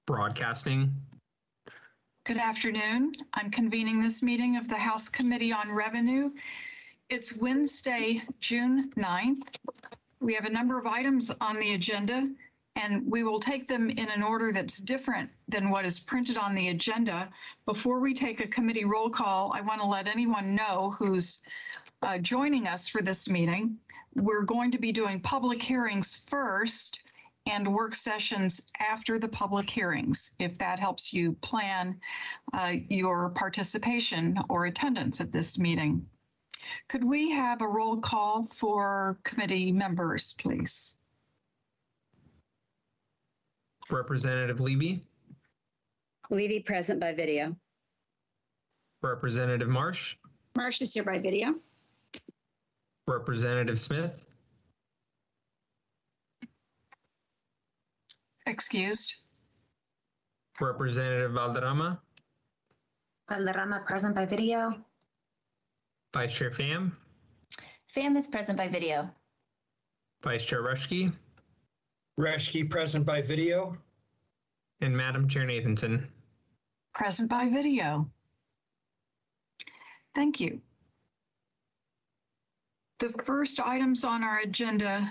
Broadcasting. Good afternoon. I'm convening this meeting of the House Committee on Revenue. It's Wednesday, June 9th. We have a number of items on the agenda, and we will take them in an order that's different than what is printed on the agenda. Before we take a committee roll call, I want to let anyone know who's joining us for this meeting. We're going to be doing public hearings first and work sessions after the public hearings, if that helps you plan your participation or attendance at this meeting. Could we have a roll call for committee members, please? Representative Levy. Levy present by video. Representative Marsh. Marsh is here by video. Representative Smith. Excused. Representative Valderrama. Valderrama present by video. Vice Chair Pham. Pham is present by video. Vice Chair Reschke. Reschke present by video. And Madam Chair Nathanson. Present by video. Thank you. The first items on our agenda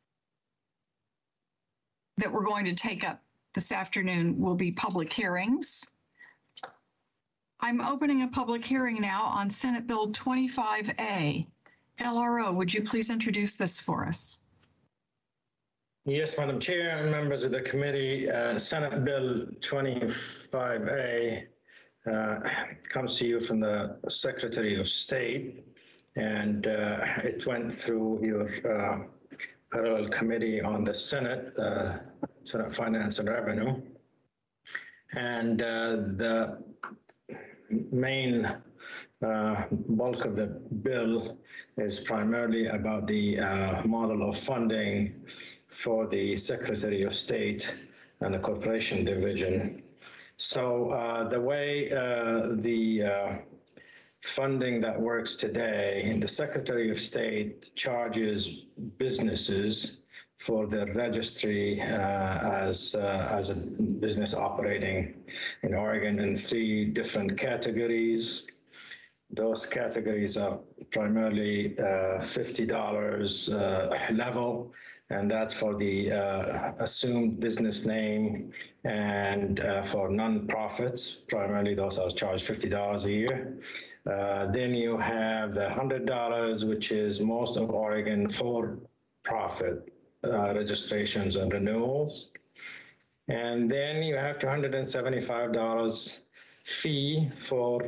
that we're going to take up this afternoon will be public hearings. I'm opening a public hearing now on Senate Bill 25A. LRO, would you please introduce this for us? Yes, Madam Chair and members of the committee, Senate Bill 25A comes to you from the Secretary of State, and it went through your parallel committee on the Senate, Senate Finance and Revenue. And the main bulk of the bill is primarily about the model of funding for the Secretary of State and the Corporation Division. So the way the funding that works today, the Secretary of State charges businesses for their registry as a business operating in Oregon in 3 different categories. Those categories are primarily $50 level, and that's for the assumed business name and for nonprofits. Primarily, those are charged $50 a year. Then you have the $100, which is most of Oregon for-profit registrations and renewals. And then you have $275 fee for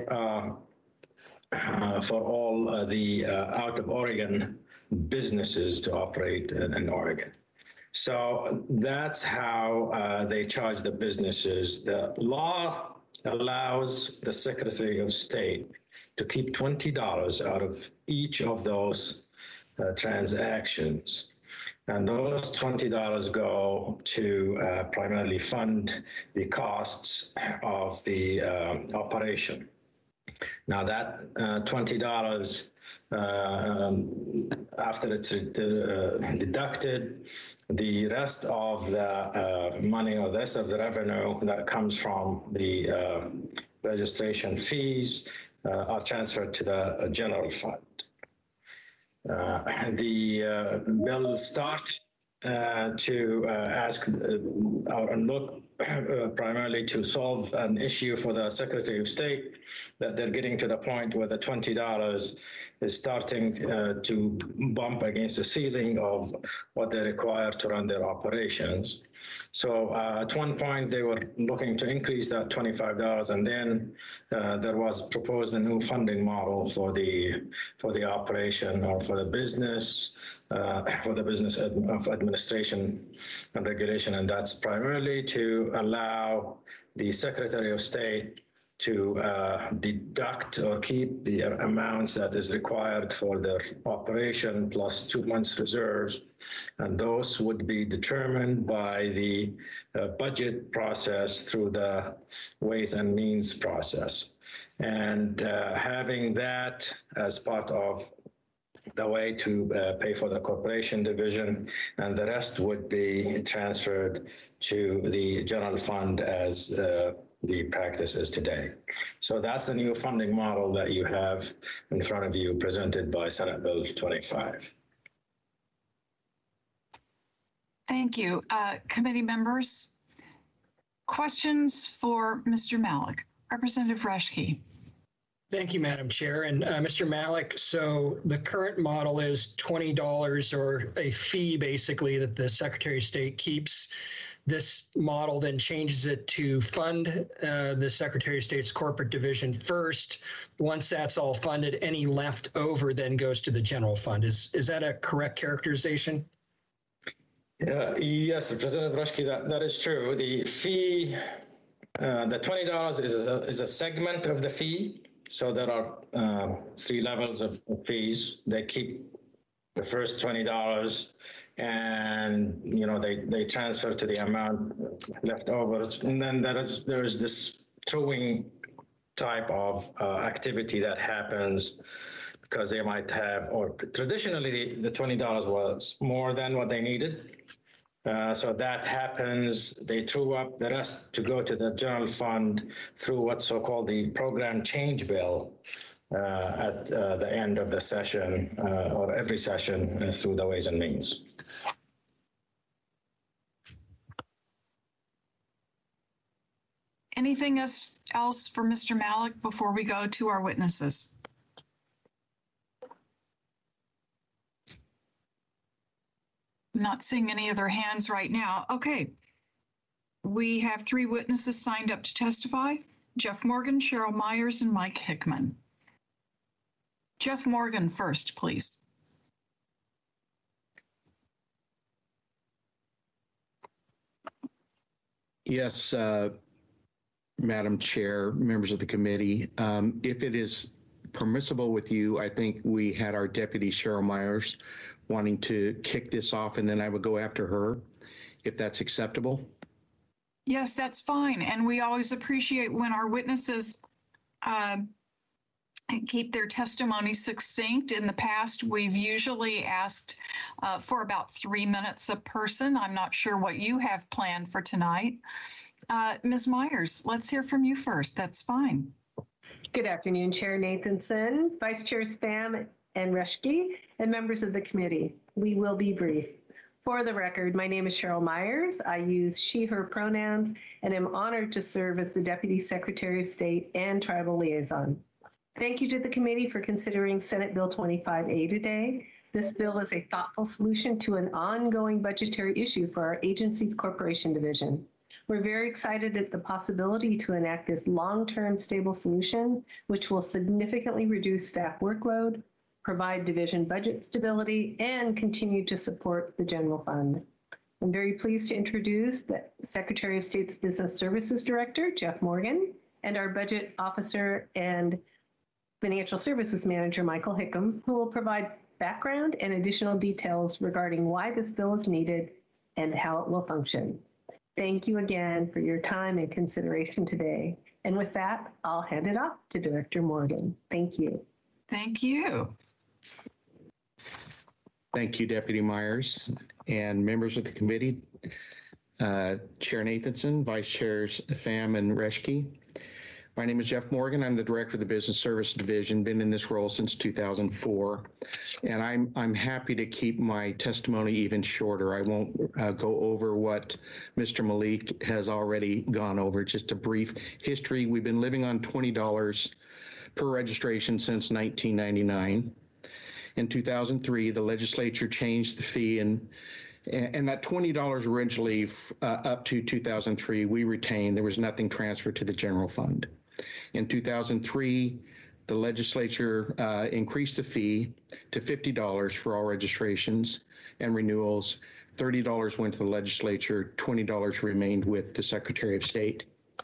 all the out of Oregon businesses to operate in Oregon. So that's how they charge the businesses. The law allows the Secretary of State to keep $20 out of each of those transactions. And those $20 go to primarily fund the costs of the operation. Now that $20, after it's deducted, the rest of the money or the rest of the revenue that comes from the registration fees are transferred to the general fund. The bill started to ask or look primarily to solve an issue for the Secretary of State, that they're getting to the point where the $20 is starting to bump against the ceiling of what they require to run their operations. So at one point they were looking to increase that $25, and then there was proposed a new funding model for the operation or for the business of administration and regulation, and that's primarily to allow the Secretary of State to deduct or keep the amounts that is required for their operation plus 2 months reserves, and those would be determined by the budget process through the Ways and Means process. And having that as part of the way to pay for the corporation division, and the rest would be transferred to the general fund as the practice is today. So that's the new funding model that you have in front of you, presented by Senate Bill 25. Thank you. Committee members, questions for Mr. Malik? Representative Reschke. Thank you, Madam Chair. And Mr. Malik, so the current model is $20 or a fee basically that the Secretary of State keeps. This model then changes it to fund the Secretary of State's corporate division first. Once that's all funded, any left over then goes to the general fund. Is that a correct characterization? Yes, President Reschke, that is true. The fee, the $20 is a segment of the fee. So there are 3 levels of fees. They keep the first $20, and they transfer to the amount left over. And then there is this truing type of activity that happens because they might have, or traditionally the $20 was more than what they needed. So that happens, they true up the rest to go to the general fund through what's so-called the program change bill at the end of the session or every session through the Ways and Means. Anything else for Mr. Malik before we go to our witnesses? I'm not seeing any other hands right now. Okay. We have 3 witnesses signed up to testify: Jeff Morgan, Cheryl Myers, and Mike Hickman. Jeff Morgan first, please. Yes, Madam Chair, members of the committee, if it is permissible with you, I think we had our Deputy Cheryl Myers wanting to kick this off, and then I would go after her, if that's acceptable. Yes, that's fine. And we always appreciate when our witnesses keep their testimony succinct. In the past, we've usually asked for about 3 minutes a person. I'm not sure what you have planned for tonight. Ms. Myers, let's hear from you first. That's fine. Good afternoon, Chair Nathanson, Vice Chair Spam and Reschke, and members of the committee. We will be brief. For the record, my name is Cheryl Myers. I use she, her pronouns, and am honored to serve as the Deputy Secretary of State and Tribal Liaison. Thank you to the committee for considering Senate Bill 25A today. This bill is a thoughtful solution to an ongoing budgetary issue for our agency's corporation division. We're very excited at the possibility to enact this long-term stable solution, which will significantly reduce staff workload, provide division budget stability, and continue to support the general fund. I'm very pleased to introduce the Secretary of State's Business Services Director, Jeff Morgan, and our Budget Officer and Financial Services Manager, Michael Hickman, who will provide background and additional details regarding why this bill is needed and how it will function. Thank you again for your time and consideration today. And with that, I'll hand it off to Director Morgan. Thank you. Thank you. Thank you, Deputy Myers and members of the committee, Chair Nathanson, Vice Chairs Pham and Reschke. My name is Jeff Morgan. I'm the Director of the Business Service Division, been in this role since 2004. And I'm happy to keep my testimony even shorter. I won't go over what Mr. Malik has already gone over. Just a brief history. We've been living on $20 per registration since 1999. In 2003, the legislature changed the fee, and that $20 originally up to 2003, we retained. There was nothing transferred to the general fund. In 2003, the legislature increased the fee to $50 for all registrations and renewals. $30 went to the legislature, $20 remained with the Secretary of State.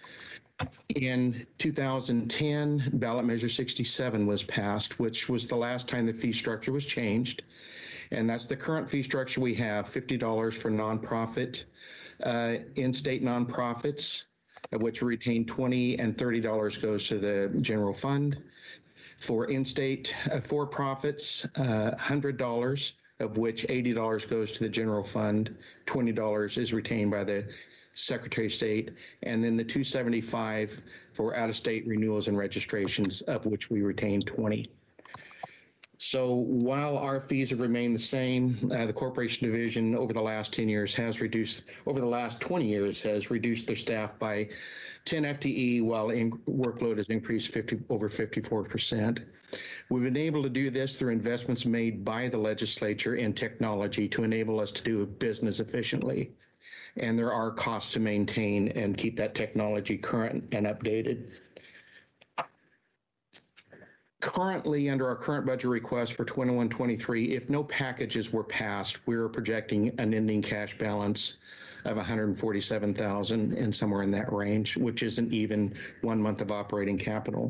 In 2010, ballot measure 67 was passed, which was the last time the fee structure was changed. And that's the current fee structure we have, $50 for nonprofit, in-state nonprofits, of which we retain $20 and $30 goes to the general fund. For in-state for-profits, $100, of which $80 goes to the general fund, $20 is retained by the Secretary of State, and then the $275 for out-of-state renewals and registrations, of which we retain $20. So while our fees have remained the same, the Corporation Division over the last 10 years has reduced, over the last 20 years has reduced their staff by 10 FTE, while workload has increased over 54%. We've been able to do this through investments made by the legislature in technology to enable us to do business efficiently. And there are costs to maintain and keep that technology current and updated. Currently, under our current budget request for 21-23, if no packages were passed, we're projecting an ending cash balance of $147,000 and somewhere in that range, which isn't even 1 month of operating capital.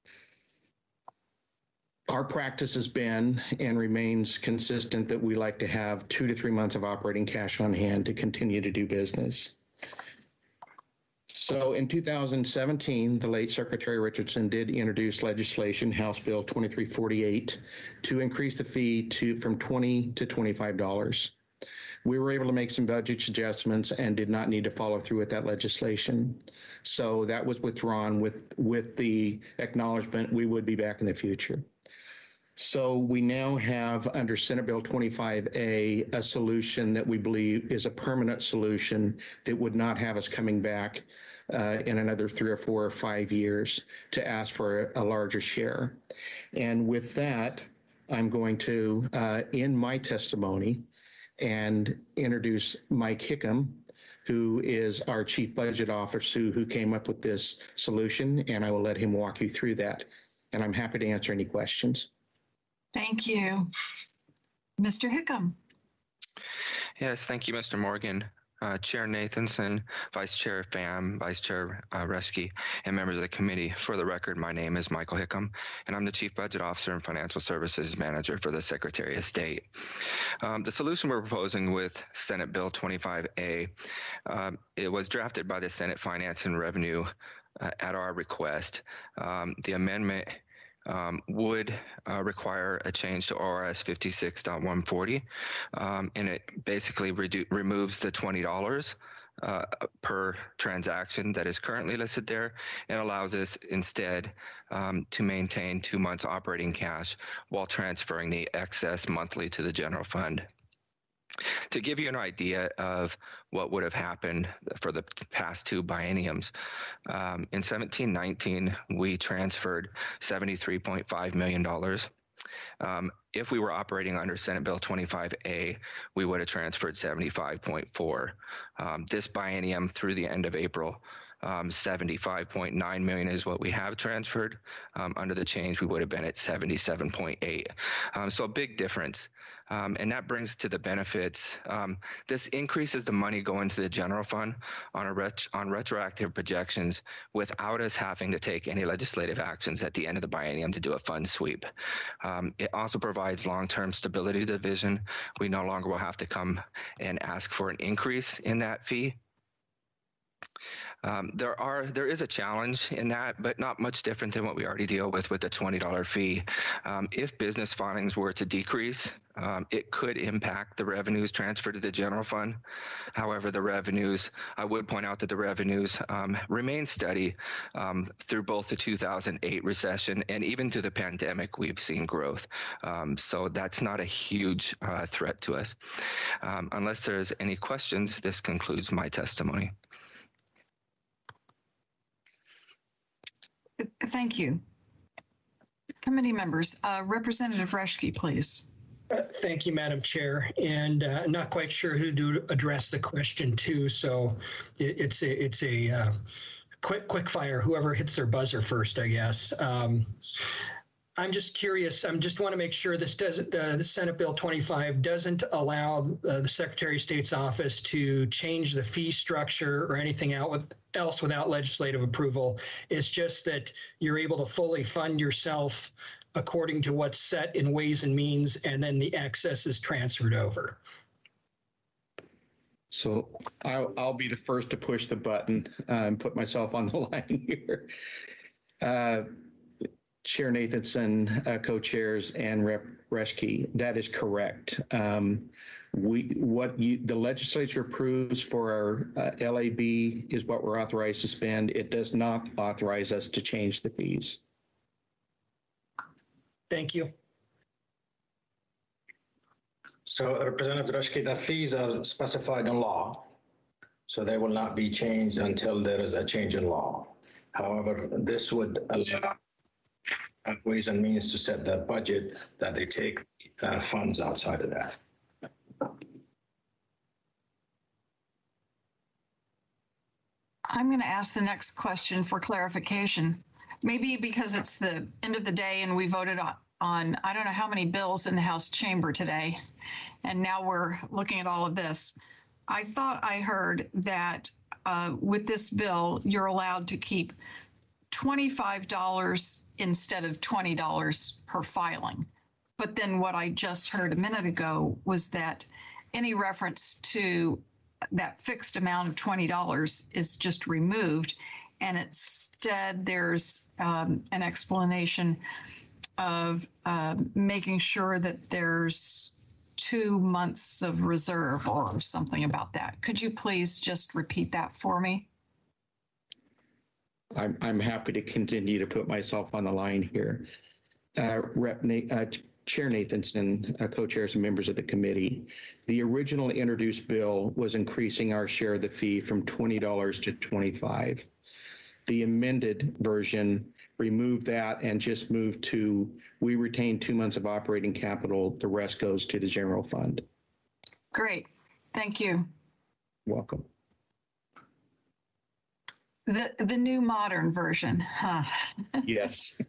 Our practice has been and remains consistent that we like to have 2 to 3 months of operating cash on hand to continue to do business. So in 2017, the late Secretary Richardson did introduce legislation, House Bill 2348, to increase the fee from $20 to $25. We were able to make some budget adjustments and did not need to follow through with that legislation. So that was withdrawn with the acknowledgement we would be back in the future. So we now have under Senate Bill 25A a solution that we believe is a permanent solution that would not have us coming back in another 3 or 4 or 5 years to ask for a larger share. And with that, I'm going to end my testimony and introduce Mike Hickam, who is our Chief Budget Officer who came up with this solution, and I will let him walk you through that. And I'm happy to answer any questions. Thank you. Mr. Hickam. Yes, thank you, Mr. Morgan. Chair Nathanson, Vice Chair Pham, Vice Chair Reschke, and members of the committee. For the record, my name is Michael Hickam, and I'm the Chief Budget Officer and Financial Services Manager for the Secretary of State. The solution we're proposing with Senate Bill 25A, it was drafted by the Senate Finance and Revenue at our request. The amendment would require a change to ORS 56.140, and it basically removes the $20 per transaction that is currently listed there and allows us instead to maintain 2 months operating cash while transferring the excess monthly to the general fund. To give you an idea of what would have happened for the past 2 bienniums, in 17-19, we transferred $73.5 million. If we were operating under Senate Bill 25A, we would have transferred 75.4. This biennium through the end of April, 75.9 million is what we have transferred. Under the change, we would have been at 77.8. So a big difference. And that brings to the benefits. This increases the money going to the general fund on retroactive projections without us having to take any legislative actions at the end of the biennium to do a fund sweep. It also provides long-term stability to the division. We no longer will have to come and ask for an increase in that fee. There is a challenge in that, but not much different than what we already deal with the $20 fee. If business filings were to decrease, it could impact the revenues transferred to the general fund. However, the revenues, I would point out that the revenues remain steady through both the 2008 recession and even through the pandemic, we've seen growth. So that's not a huge threat to us. Unless there's any questions, this concludes my testimony. Thank you. Committee members, Representative Reschke, please. Thank you, Madam Chair. And I'm not quite sure who to address the question to, so it's a quick fire, whoever hits their buzzer first, I guess. I'm just curious. I just want to make sure this doesn't, the Senate Bill 25 doesn't allow the Secretary of State's office to change the fee structure or anything else without legislative approval. It's just that you're able to fully fund yourself according to what's set in Ways and Means, and then the excess is transferred over. So I'll be the first to push the button and put myself on the line here. Chair Nathanson, co-chairs, and Rep. Reschke, that is correct. The legislature approves for our LAB is what we're authorized to spend. It does not authorize us to change the fees. Thank you. So Representative Reschke, the fees are specified in law, so they will not be changed until there is a change in law. However, this would allow Ways and Means to set that budget that they take funds outside of that. I'm going to ask the next question for clarification. Maybe because it's the end of the day and we voted on I don't know how many bills in the House chamber today, and now we're looking at all of this. I thought I heard that with this bill, you're allowed to keep $25 instead of $20 per filing. But then what I just heard a minute ago was that any reference to that fixed amount of $20 is just removed, and instead there's an explanation of making sure that there's 2 months of reserve or something about that. Could you please just repeat that for me? I'm happy to continue to put myself on the line here. Chair Nathanson, co-chairs and members of the committee, the original introduced bill was increasing our share of the fee from $20 to $25. The amended version removed that and just moved to, we retain 2 months of operating capital, the rest goes to the general fund. Great, thank you. Welcome. The new modern version, huh? Yes.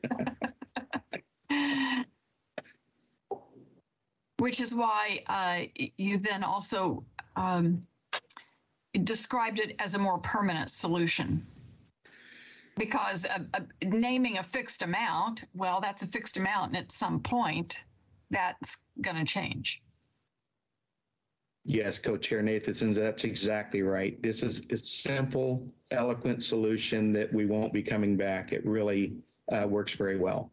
Which is why you then also described it as a more permanent solution. Because naming a fixed amount, well, that's a fixed amount, and at some point, that's going to change. Yes, Co-Chair Nathanson, that's exactly right. This is a simple, eloquent solution that we won't be coming back. It really works very well.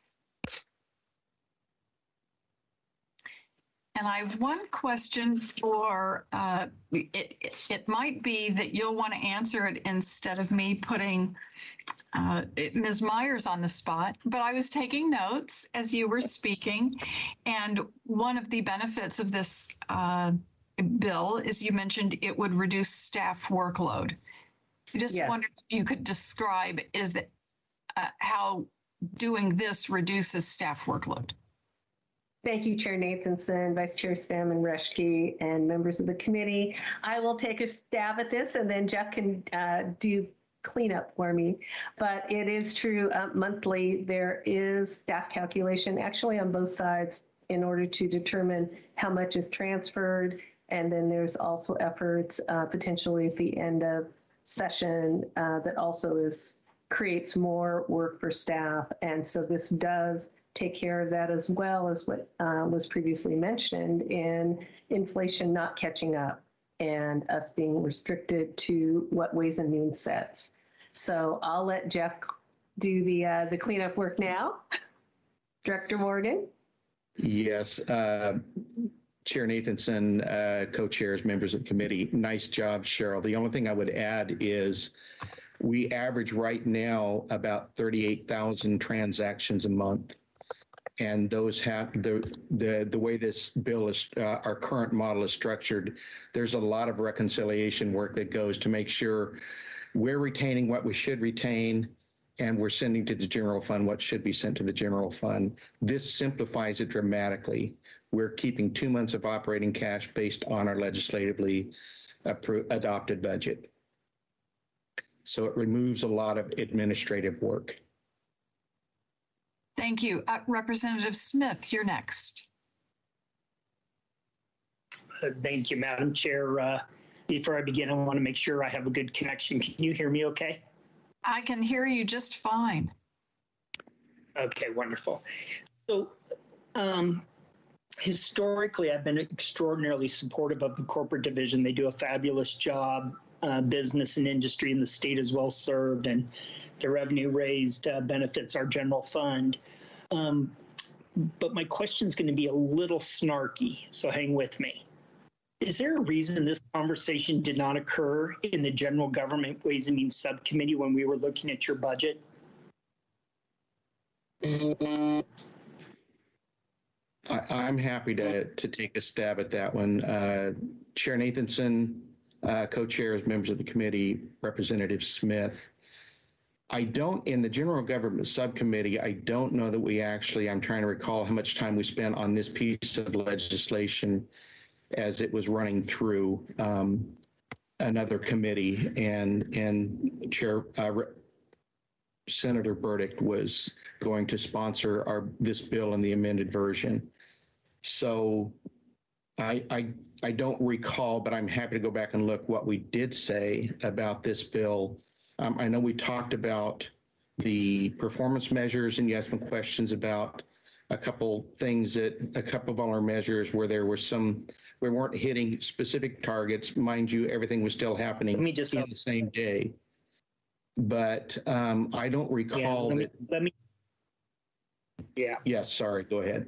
And I have one question for, it might be that you'll want to answer it instead of me putting Ms. Myers on the spot, but I was taking notes as you were speaking. And one of the benefits of this bill is you mentioned it would reduce staff workload. I just wondered if you could describe how doing this reduces staff workload. Thank you, Chair Nathanson, Vice Chair Spam and Reschke, and members of the committee. I will take a stab at this, and then Jeff can do cleanup for me. But it is true, monthly, there is staff calculation actually on both sides in order to determine how much is transferred. And then there's also efforts potentially at the end of session that also creates more work for staff. And so this does take care of that, as well as what was previously mentioned in inflation not catching up and us being restricted to what Ways and Means sets. So I'll let Jeff do the cleanup work now. Director Morgan? Yes. Chair Nathanson, co-chairs, members of the committee, nice job, Cheryl. The only thing I would add is we average right now about 38,000 transactions a month. And those have the way this bill is, our current model is structured, there's a lot of reconciliation work that goes to make sure we're retaining what we should retain and we're sending to the general fund what should be sent to the general fund. This simplifies it dramatically. We're keeping 2 months of operating cash based on our legislatively adopted budget. So it removes a lot of administrative work. Thank you. Representative Smith, you're next. Thank you, Madam Chair. Before I begin, I want to make sure I have a good connection. Can you hear me okay? I can hear you just fine. Okay, wonderful. So historically, I've been extraordinarily supportive of the corporate division. They do a fabulous job business and industry in the state is well served, and the revenue raised benefits our general fund. But my question is going to be a little snarky, so hang with me. Is there a reason this conversation did not occur in the General Government Ways and Means Subcommittee when we were looking at your budget? I'm happy to take a stab at that one. Chair Nathanson, co-chairs, members of the committee, Representative Smith. In the General Government Subcommittee, I don't know that we actually, I'm trying to recall how much time we spent on this piece of legislation as it was running through another committee, and Chair Senator Burdick was going to sponsor this bill in the amended version. So I don't recall, but I'm happy to go back and look what we did say about this bill. I know we talked about the performance measures, and you asked some questions about a couple of our measures where we weren't hitting specific targets. Mind you, everything was still happening in the same day. But I don't recall Yes, sorry, go ahead.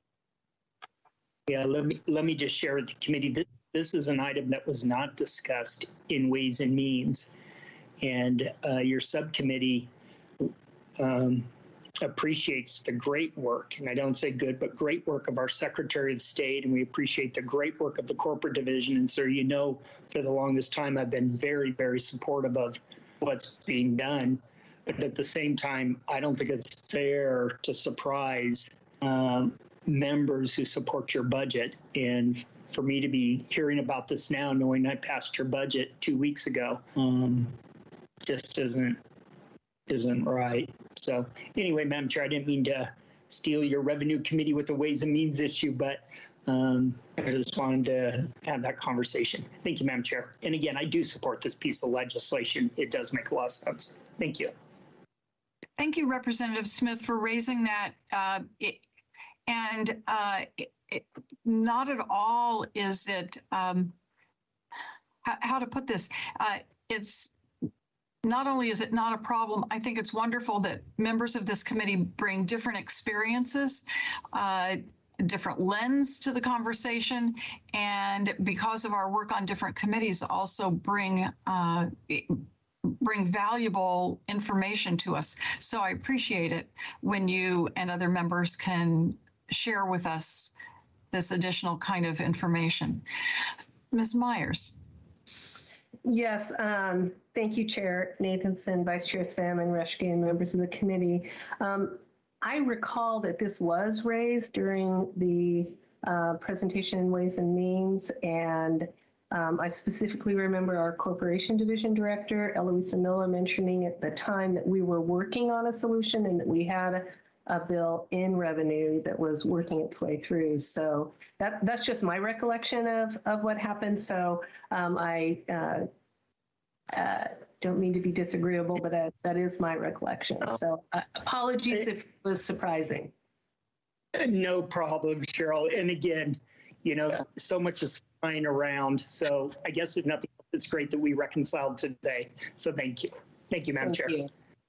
Yeah, let me just share with the committee. This is an item that was not discussed in Ways and Means. And your subcommittee appreciates the great work, and I don't say good, but great work of our Secretary of State, and we appreciate the great work of the corporate division. And so, for the longest time, I've been very, very supportive of what's being done. But at the same time, I don't think it's fair to surprise members who support your budget. And for me to be hearing about this now, knowing I passed your budget 2 weeks ago, just isn't right. So anyway, Madam Chair, I didn't mean to steal your Revenue Committee with the Ways and Means issue, but I just wanted to have that conversation. Thank you, Madam Chair. And again, I do support this piece of legislation. It does make a lot of sense. Thank you. Thank you, Representative Smith, for raising that. Not at all is it, how to put this, it's not only is it not a problem, I think it's wonderful that members of this committee bring different experiences, different lens to the conversation, and because of our work on different committees, also bring valuable information to us. So I appreciate it when you and other members can share with us this additional kind of information. Ms. Myers. Yes, thank you, Chair Nathanson, Vice Chair Pham and Reschke, and members of the committee. I recall that this was raised during the presentation in Ways and Means, and I specifically remember our Corporation Division Director, Eloisa Miller, mentioning at the time that we were working on a solution and that we had a bill in revenue that was working its way through. So that's just my recollection of what happened. So I don't mean to be disagreeable, but that is my recollection. So apologies if it was surprising. No problem, Cheryl. And again, so much is flying around. So I guess if nothing else, it's great that we reconciled today. So thank you. Thank you, Madam Chair. You.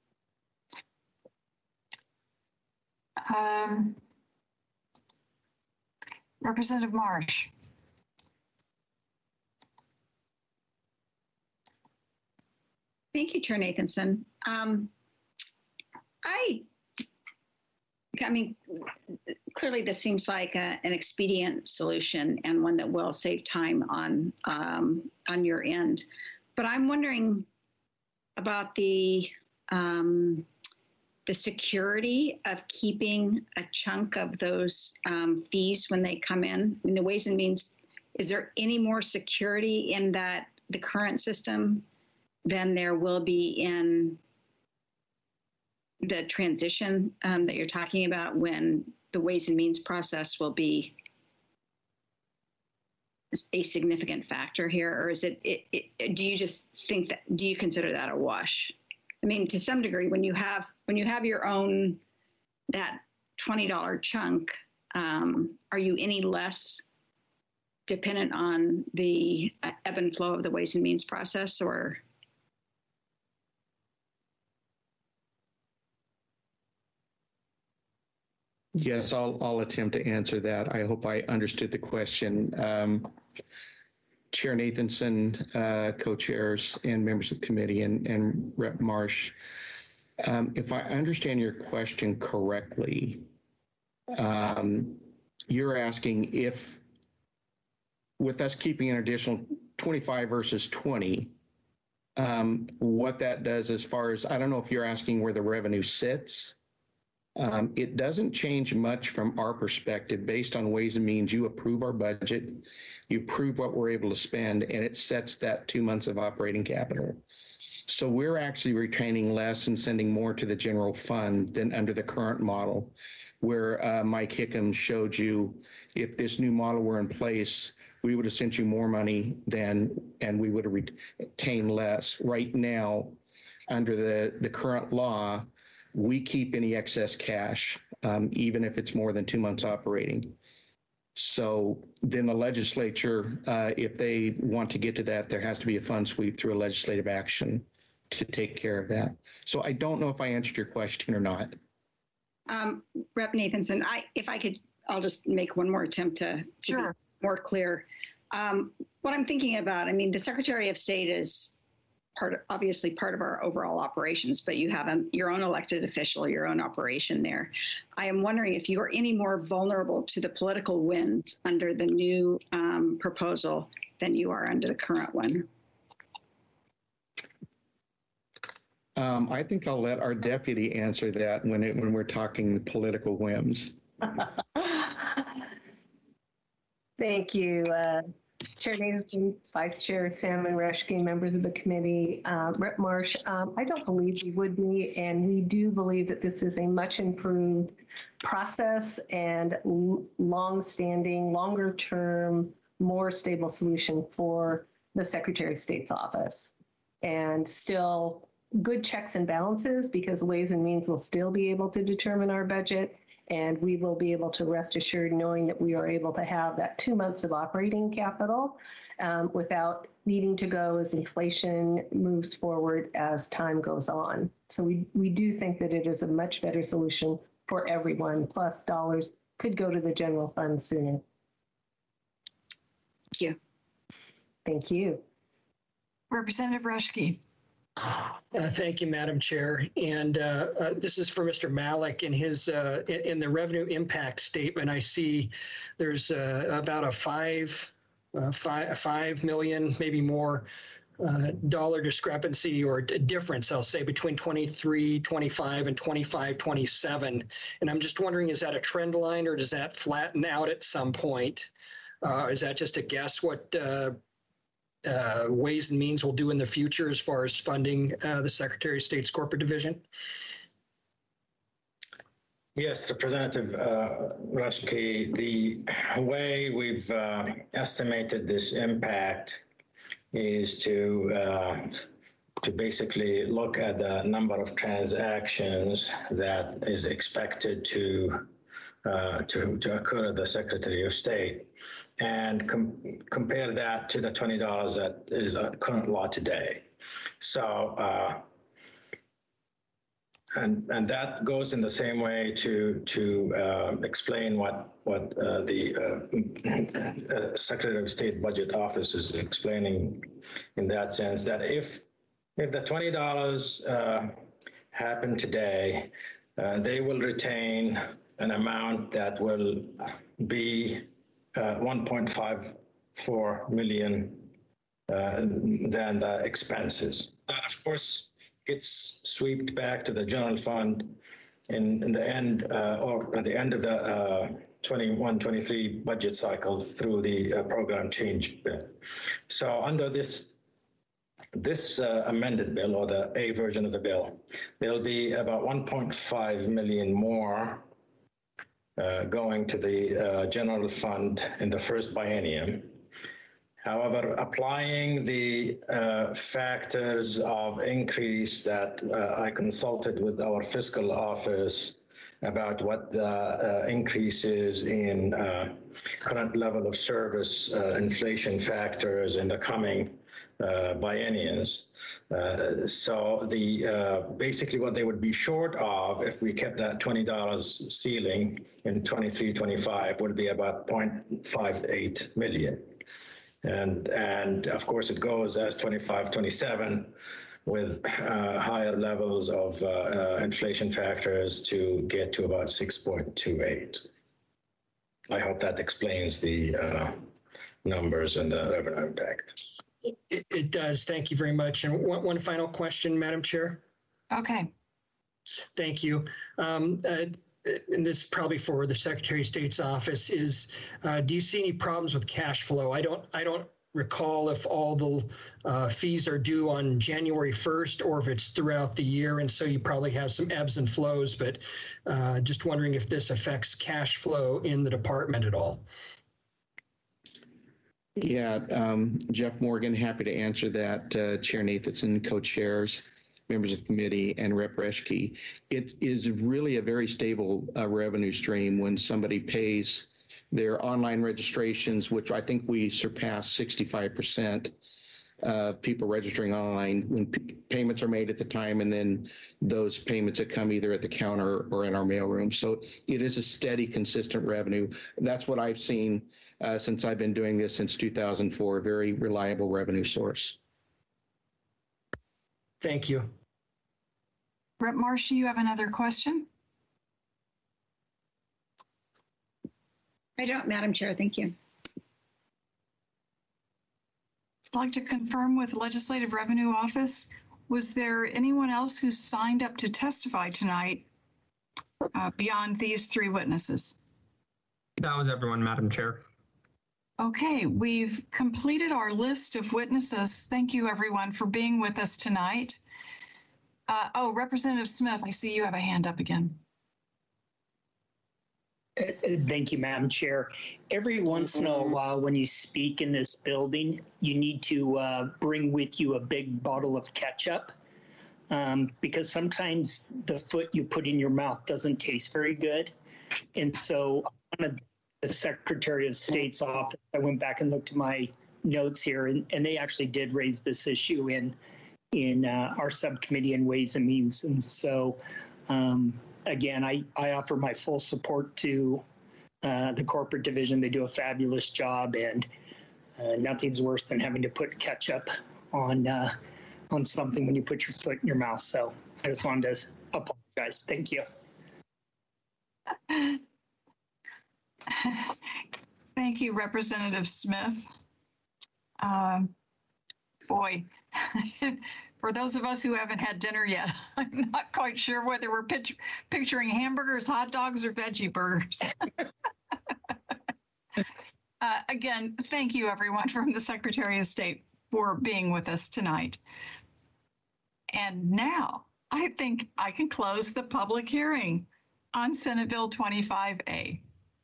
Representative Marsh. Thank you, Chair Nathanson. I mean, clearly this seems like an expedient solution and one that will save time on your end. But I'm wondering about the security of keeping a chunk of those fees when they come in. I mean, the Ways and Means, is there any more security in the current system than there will be in the transition that you're talking about, when the Ways and Means process will be a significant factor here? Or is do you just think that, do you consider that a wash? I mean, to some degree, when you have your own, that $20 chunk, are you any less dependent on the ebb and flow of the Ways and Means process, or? Yes, I'll attempt to answer that. I hope I understood the question. Chair Nathanson, co-chairs and members of the committee, and Rep. Marsh, if I understand your question correctly, you're asking if, with us keeping an additional 25 versus 20, what that does as far as, I don't know if you're asking where the revenue sits. It doesn't change much from our perspective. Based on Ways and Means, you approve our budget, you approve what we're able to spend, and it sets that 2 months of operating capital. So we're actually retaining less and sending more to the general fund than under the current model, where Mike Hickam showed you if this new model were in place, we would have sent you more money and we would have retained less. Right now, under the current law, we keep any excess cash, even if it's more than 2 months operating. So then the legislature, if they want to get to that, there has to be a fund sweep through a legislative action to take care of that. So I don't know if I answered your question or not. Rep. Nathanson, I'll just make one more attempt to Sure. be more clear. What I'm thinking about, I mean, the Secretary of State is obviously part of our overall operations, but you have your own elected official, your own operation there. I am wondering if you are any more vulnerable to the political winds under the new proposal than you are under the current one. I think I'll let our deputy answer that when we're talking political whims. Thank you, Chair Nathanson, Vice Chair Sam and Reschke, members of the committee, Rep. Marsh. I don't believe we would be, and we do believe that this is a much improved process and long-standing, longer-term, more stable solution for the Secretary of State's office. And still good checks and balances, because Ways and Means will still be able to determine our budget, and we will be able to rest assured knowing that we are able to have that 2 months of operating capital without needing to go as inflation moves forward as time goes on. So we do think that it is a much better solution for everyone, plus dollars could go to the general fund sooner. Thank you. Thank you. Representative Reschke. Thank you, Madam Chair. And this is for Mr. Malik. In his in the revenue impact statement, I see there's about a five million, maybe more, dollar discrepancy or difference, I'll say, between 23-25 and 25-27. And I'm just wondering, is that a trend line or does that flatten out at some point? Is that just a guess what Ways and Means will do in the future as far as funding the Secretary of State's corporate division? Yes, Representative Reschke, the way we've estimated this impact is to basically look at the number of transactions that is expected to occur at the Secretary of State, and compare that to the $20 that is current law today. So, and that goes in the same way to explain what the Secretary of State Budget Office is explaining, in that sense that if the $20 happen today, they will retain an amount that will be 1.54 million than the expenses. That, of course, gets swept back to the general fund in the end, or at the end of the 21-23 budget cycle through the program change bill. So under this amended bill, or the A version of the bill, there'll be about 1.5 million more going to the general fund in the first biennium. However, applying the factors of increase that I consulted with our fiscal office about what the increases in current level of service inflation factors in the coming bienniums. So basically what they would be short of if we kept that $20 ceiling in 23-25 would be about 0.58 million. And of course it goes as 25-27 with higher levels of inflation factors to get to about 6.28. I hope that explains the numbers and the revenue impact. It does. Thank you very much. And one final question, Madam Chair. Okay. Thank you. And this is probably for the Secretary of State's office, is do you see any problems with cash flow? I don't recall if all the fees are due on January 1st or if it's throughout the year, and so you probably have some ebbs and flows, but just wondering if this affects cash flow in the department at all. Yeah, Jeff Morgan, happy to answer that. Chair Nathanson, co-chairs, members of the committee, and Rep. Reschke. It is really a very stable revenue stream when somebody pays their online registrations, which I think we surpassed 65% of people registering online when payments are made at the time, and then those payments that come either at the counter or in our mailroom. So it is a steady, consistent revenue. That's what I've seen since I've been doing this since 2004, a very reliable revenue source. Thank you. Rep. Marsh, do you have another question? I don't, Madam Chair. Thank you. I'd like to confirm with Legislative Revenue Office, was there anyone else who signed up to testify tonight beyond these three witnesses? That was everyone, Madam Chair. Okay, we've completed our list of witnesses. Thank you, everyone, for being with us tonight. Representative Smith, I see you have a hand up again. Thank you, Madam Chair. Every once in a while when you speak in this building, you need to bring with you a big bottle of ketchup because sometimes the foot you put in your mouth doesn't taste very good. And so one of the Secretary of State's office, I went back and looked at my notes here, and they actually did raise this issue in our subcommittee in Ways and Means. And so again, I offer my full support to the corporate division. They do a fabulous job, and nothing's worse than having to put ketchup on something when you put your foot in your mouth. So I just wanted to apologize. Thank you. Thank you, Representative Smith. Boy, for those of us who haven't had dinner yet, I'm not quite sure whether we're picturing hamburgers, hot dogs, or veggie burgers. Again, thank you, everyone from the Secretary of State for being with us tonight. And now I think I can close the public hearing on Senate Bill 25A.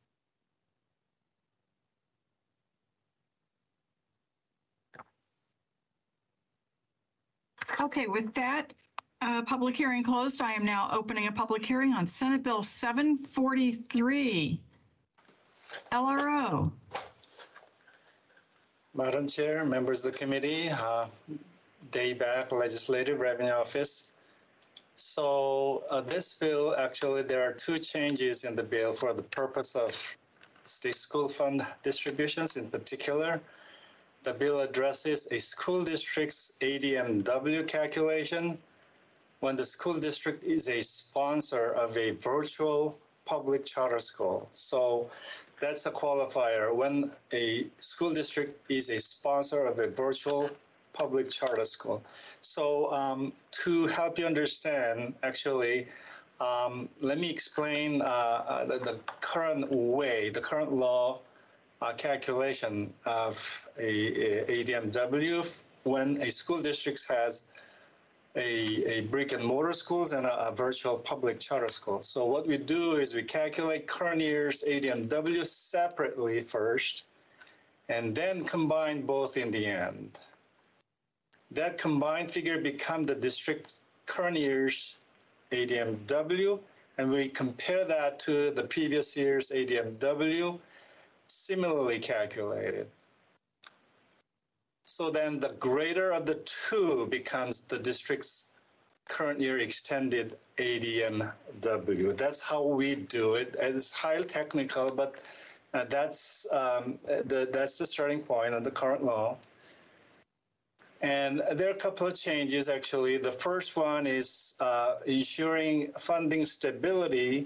Okay, with that public hearing closed, I am now opening a public hearing on Senate Bill 743. LRO. Madam Chair, members of the committee, Day Back, Legislative Revenue Office. So this bill, actually, there are two changes in the bill for the purpose of state school fund distributions in particular. The bill addresses a school district's ADMW calculation when the school district is a sponsor of a virtual public charter school. So that's a qualifier when a school district is a sponsor of a virtual public charter school. So to help you understand, actually, let me explain the current way, the current law calculation of a ADMW when a school district has a brick and mortar schools and a virtual public charter school. So what we do is we calculate current year's ADMW separately first and then combine both in the end. That combined figure becomes the district's current year's ADMW, and we compare that to the previous year's ADMW, similarly calculated. So then the greater of the two becomes the district's current year extended ADMW. That's how we do it. It's highly technical, but that's the starting point of the current law. And there are a couple of changes, actually. The first one is ensuring funding stability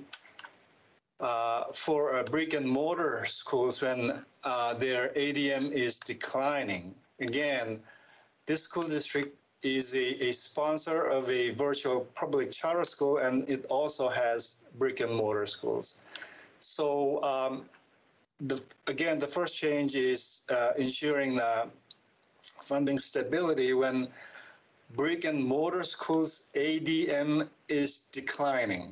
for brick and mortar schools when their ADM is declining. Again, this school district is a sponsor of a virtual public charter school, and it also has brick and mortar schools. So again, the first change is ensuring funding stability when brick and mortar schools ADM is declining.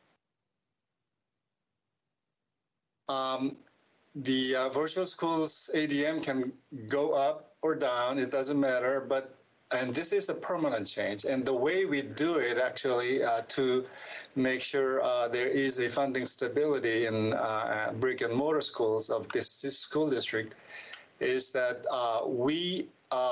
The virtual schools ADM can go up or down, it doesn't matter, and this is a permanent change. And the way we do it actually to make sure there is a funding stability in brick and mortar schools of this school district is that we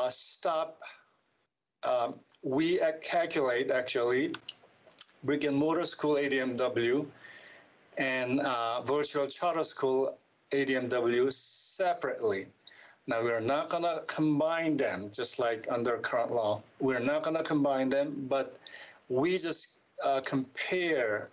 calculate actually brick and mortar school ADMW and virtual charter school ADMW separately. Now, we're not going to combine them, just like under current law. We're not going to combine them, but we just compare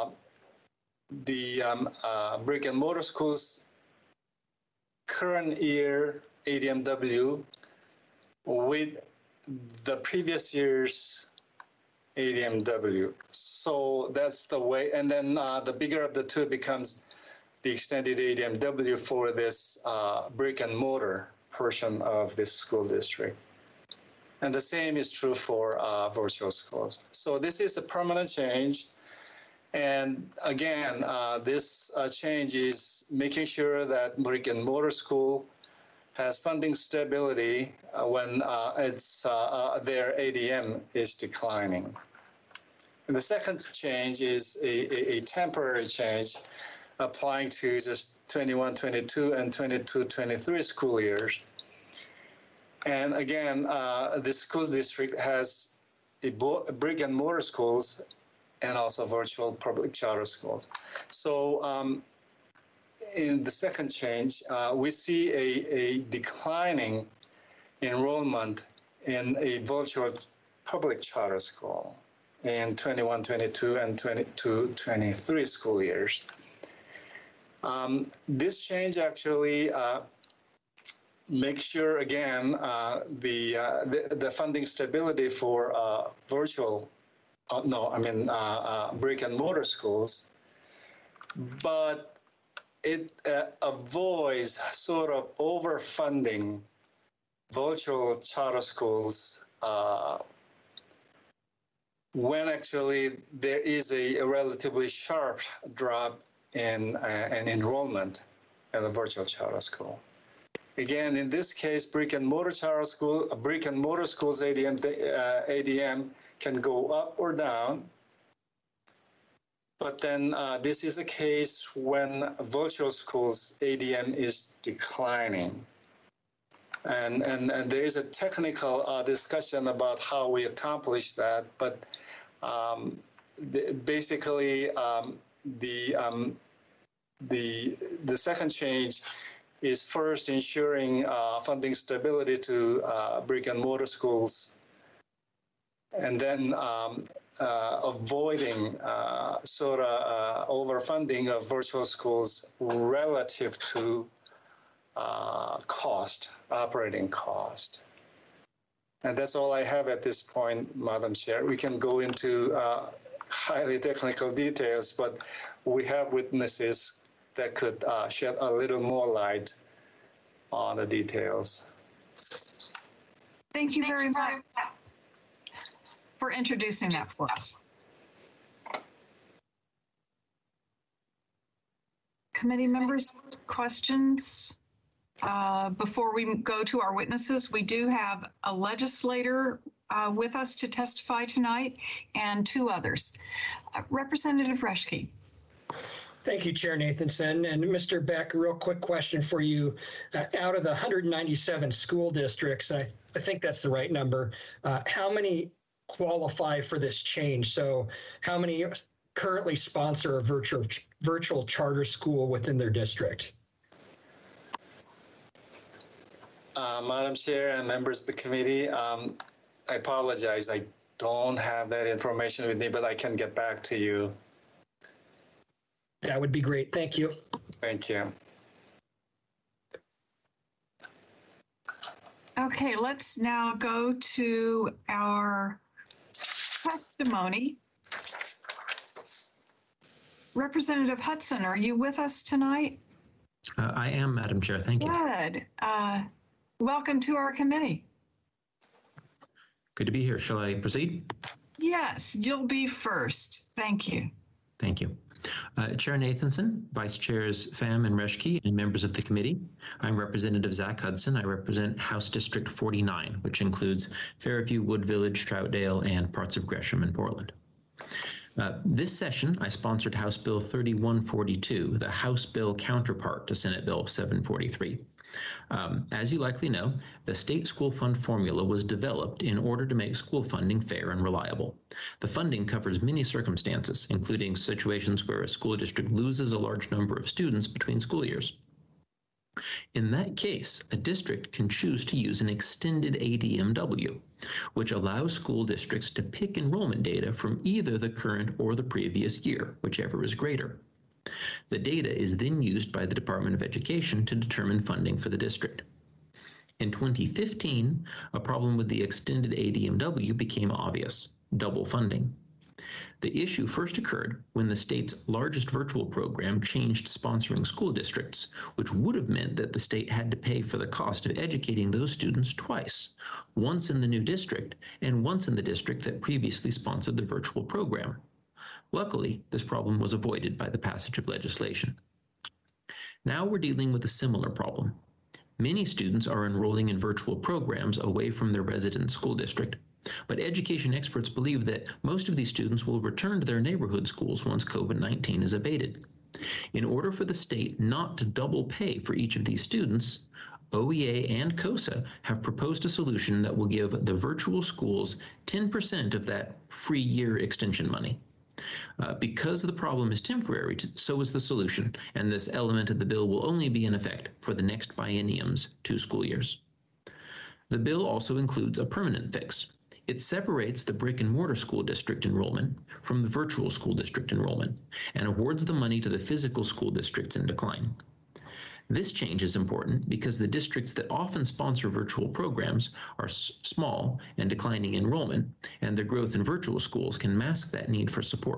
the brick and mortar schools current year ADMW with the previous year's ADMW. So that's the way, and then the bigger of the two becomes the extended ADMW for this brick and mortar portion of this school district. And the same is true for virtual schools. So this is a permanent change. And again, this change is making sure that brick and mortar school has funding stability when their ADM is declining. And the second change is a temporary change applying to just 21-22 and 22-23 school years. And again, the school district has brick and mortar schools and also virtual public charter schools. So in the second change, we see a declining enrollment in a virtual public charter school in 21-22 and 22-23 school years. This change actually makes sure, again, the funding stability for brick and mortar schools, but it avoids sort of overfunding virtual charter schools when actually there is a relatively sharp drop in enrollment in the virtual charter school. Again, in this case, brick and mortar schools ADM can go up or down, but then this is a case when virtual schools ADM is declining. And there is a technical discussion about how we accomplish that, but basically the second change is first ensuring funding stability to brick and mortar schools, and then avoiding sort of overfunding of virtual schools relative to operating cost. And that's all I have at this point, Madam Chair. We can go into highly technical details, but we have witnesses that could shed a little more light on the details. Thank you very much for introducing that for us. Committee members, questions? Before we go to our witnesses, we do have a legislator with us to testify tonight and two others. Representative Reschke. Thank you, Chair Nathanson. And Mr. Beck, a real quick question for you. Out of the 197 school districts, I think that's the right number, how many qualify for this change? So how many currently sponsor a virtual charter school within their district? Madam Chair and members of the committee, I apologize. I don't have that information with me, but I can get back to you. That would be great. Thank you. Thank you. Okay, let's now go to our testimony. Representative Hudson, are you with us tonight? I am, Madam Chair. Thank you. Good. Welcome to our committee. Good to be here. Shall I proceed? Yes, you'll be first. Thank you. Thank you. Chair Nathanson, Vice Chairs Pham and Reschke, and members of the committee. I'm Representative Zach Hudson. I represent House District 49, which includes Fairview, Wood Village, Troutdale, and parts of Gresham and Portland. This session, I sponsored House Bill 3142, the House bill counterpart to Senate Bill 743. As you likely know, the state school fund formula was developed in order to make school funding fair and reliable. The funding covers many circumstances, including situations where a school district loses a large number of students between school years. In that case, a district can choose to use an extended ADMW, which allows school districts to pick enrollment data from either the current or the previous year, whichever is greater. The data is then used by the Department of Education to determine funding for the district. In 2015, a problem with the extended ADMW became obvious: double funding. The issue first occurred when the state's largest virtual program changed sponsoring school districts, which would have meant that the state had to pay for the cost of educating those students twice, once in the new district and once in the district that previously sponsored the virtual program. Luckily, this problem was avoided by the passage of legislation. Now we're dealing with a similar problem. Many students are enrolling in virtual programs away from their resident school district, but education experts believe that most of these students will return to their neighborhood schools once COVID-19 is abated. In order for the state not to double pay for each of these students, OEA and COSA have proposed a solution that will give the virtual schools 10% of that free year extension money. Because the problem is temporary, so is the solution, and this element of the bill will only be in effect for the next biennium's 2 school years. The bill also includes a permanent fix. It separates the brick and mortar school district enrollment from the virtual school district enrollment and awards the money to the physical school districts in decline. This change is important because the districts that often sponsor virtual programs are small and declining enrollment, and their growth in virtual schools can mask that need for support.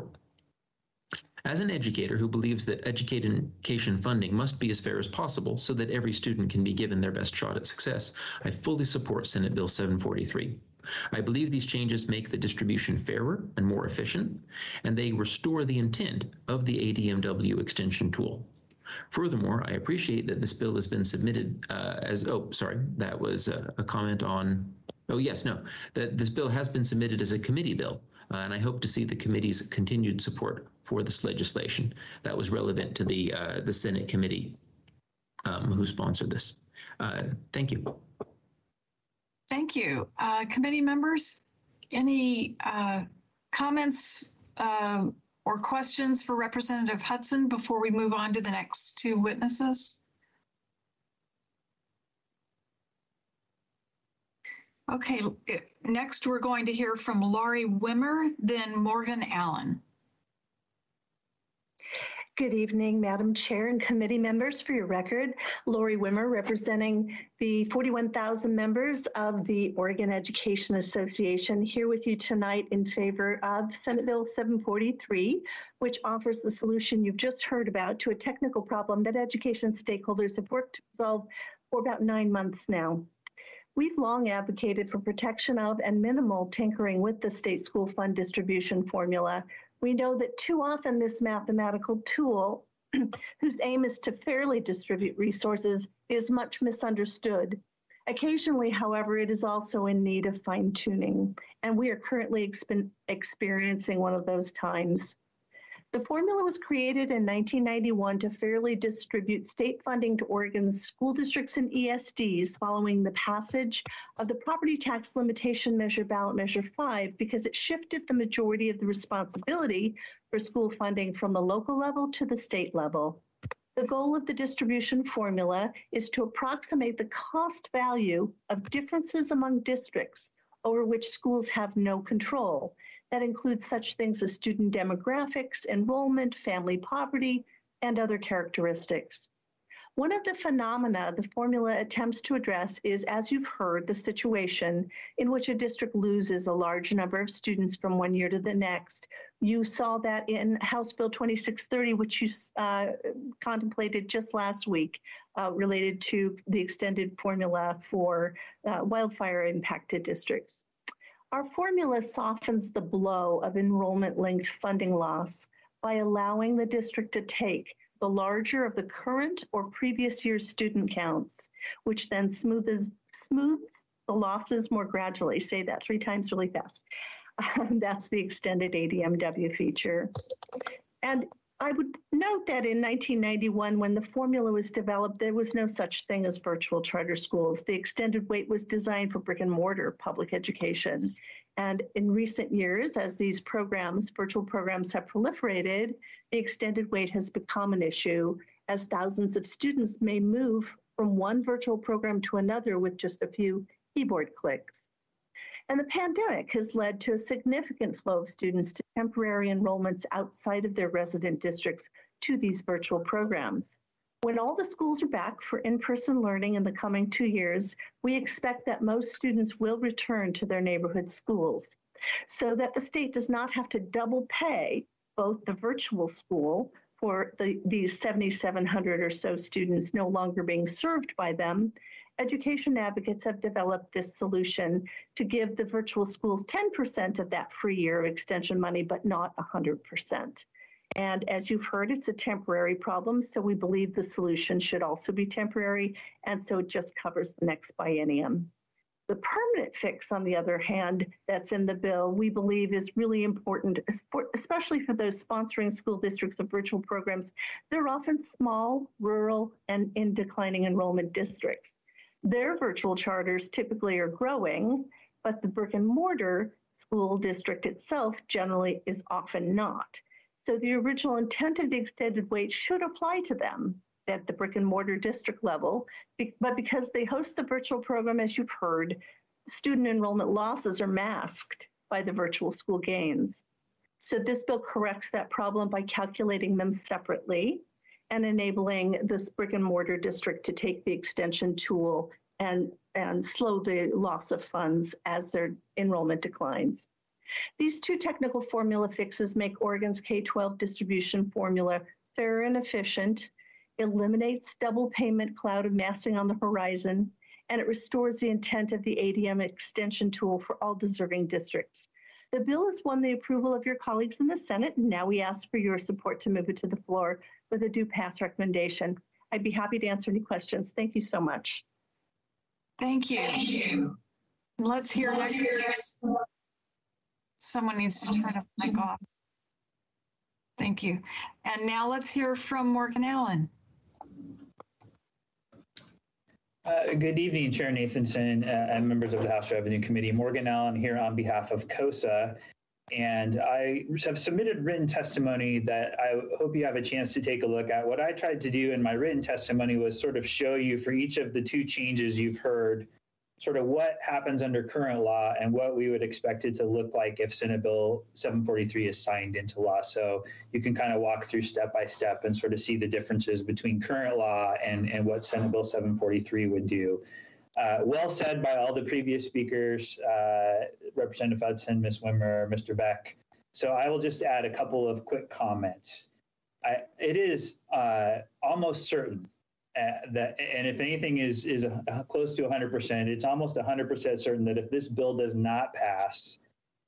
As an educator who believes that education funding must be as fair as possible so that every student can be given their best shot at success, I fully support Senate Bill 743. I believe these changes make the distribution fairer and more efficient, and they restore the intent of the ADMW extension tool. Furthermore, I appreciate that this bill has been submitted that was a comment on, that this bill has been submitted as a committee bill, and I hope to see the committee's continued support for this legislation that was relevant to the Senate committee who sponsored this. Thank you. Thank you. Committee members, any comments or questions for Representative Hudson before we move on to the next 2 witnesses? Okay, next we're going to hear from Laurie Wimmer, then Morgan Allen. Good evening, Madam Chair and committee members. For your record, Laurie Wimmer, representing the 41,000 members of the Oregon Education Association, here with you tonight in favor of Senate Bill 743, which offers the solution you've just heard about to a technical problem that education stakeholders have worked to resolve for about 9 months now. We've long advocated for protection of and minimal tinkering with the state school fund distribution formula. We know that too often this mathematical tool whose aim is to fairly distribute resources, is much misunderstood. Occasionally, however, it is also in need of fine-tuning, and we are currently experiencing one of those times. The formula was created in 1991 to fairly distribute state funding to Oregon's school districts and ESDs following the passage of the Property Tax Limitation Measure, Ballot Measure 5, because it shifted the majority of the responsibility for school funding from the local level to the state level. The goal of the distribution formula is to approximate the cost value of differences among districts over which schools have no control. That includes such things as student demographics, enrollment, family poverty, and other characteristics. One of the phenomena the formula attempts to address is, as you've heard, the situation in which a district loses a large number of students from one year to the next. You saw that in House Bill 2630, which you contemplated just last week, related to the extended formula for wildfire-impacted districts. Our formula softens the blow of enrollment-linked funding loss by allowing the district to take the larger of the current or previous year's student counts, which then smooths the losses more gradually. Say that 3 times really fast. That's the extended ADMW feature. And I would note that in 1991, when the formula was developed, there was no such thing as virtual charter schools. The extended wait was designed for brick and mortar public education. And in recent years, as these programs, virtual programs, have proliferated, the extended wait has become an issue, as thousands of students may move from one virtual program to another with just a few keyboard clicks. And the pandemic has led to a significant flow of students to temporary enrollments outside of their resident districts to these virtual programs. When all the schools are back for in-person learning in the coming 2 years, we expect that most students will return to their neighborhood schools, so that the state does not have to double pay both the virtual school for these 7,700 or so students no longer being served by them. Education advocates have developed this solution to give the virtual schools 10% of that free year of extension money, but not 100%. And as you've heard, it's a temporary problem, so we believe the solution should also be temporary, and so it just covers the next biennium. The permanent fix, on the other hand, that's in the bill, we believe is really important, especially for those sponsoring school districts of virtual programs. They're often small, rural, and in declining enrollment districts. Their virtual charters typically are growing, but the brick and mortar school district itself generally is often not. So the original intent of the extended wait should apply to them at the brick and mortar district level, but because they host the virtual program, as you've heard, student enrollment losses are masked by the virtual school gains. So this bill corrects that problem by calculating them separately and enabling this brick and mortar district to take the extension tool and slow the loss of funds as their enrollment declines. These 2 technical formula fixes make Oregon's K-12 distribution formula fair and efficient, eliminates double payment cloud amassing on the horizon, and it restores the intent of the ADM extension tool for all deserving districts. The bill has won the approval of your colleagues in the Senate, and now we ask for your support to move it to the floor with a due pass recommendation. I'd be happy to answer any questions. Thank you so much. Thank you. Let's hear next. Someone needs to turn the mic off. Thank you. And now let's hear from Morgan Allen. Good evening, Chair Nathanson and members of the House Revenue Committee. Morgan Allen here on behalf of COSA. And I have submitted written testimony that I hope you have a chance to take a look at. What I tried to do in my written testimony was sort of show you for each of the 2 changes you've heard, sort of what happens under current law and what we would expect it to look like if Senate Bill 743 is signed into law. So you can kind of walk through step by step and sort of see the differences between current law and what Senate Bill 743 would do. Well said by all the previous speakers, Representative Hudson, Ms. Wimmer, Mr. Beck. So I will just add a couple of quick comments. It is almost certain that, and if anything is close to 100%, it's almost 100% certain that if this bill does not pass,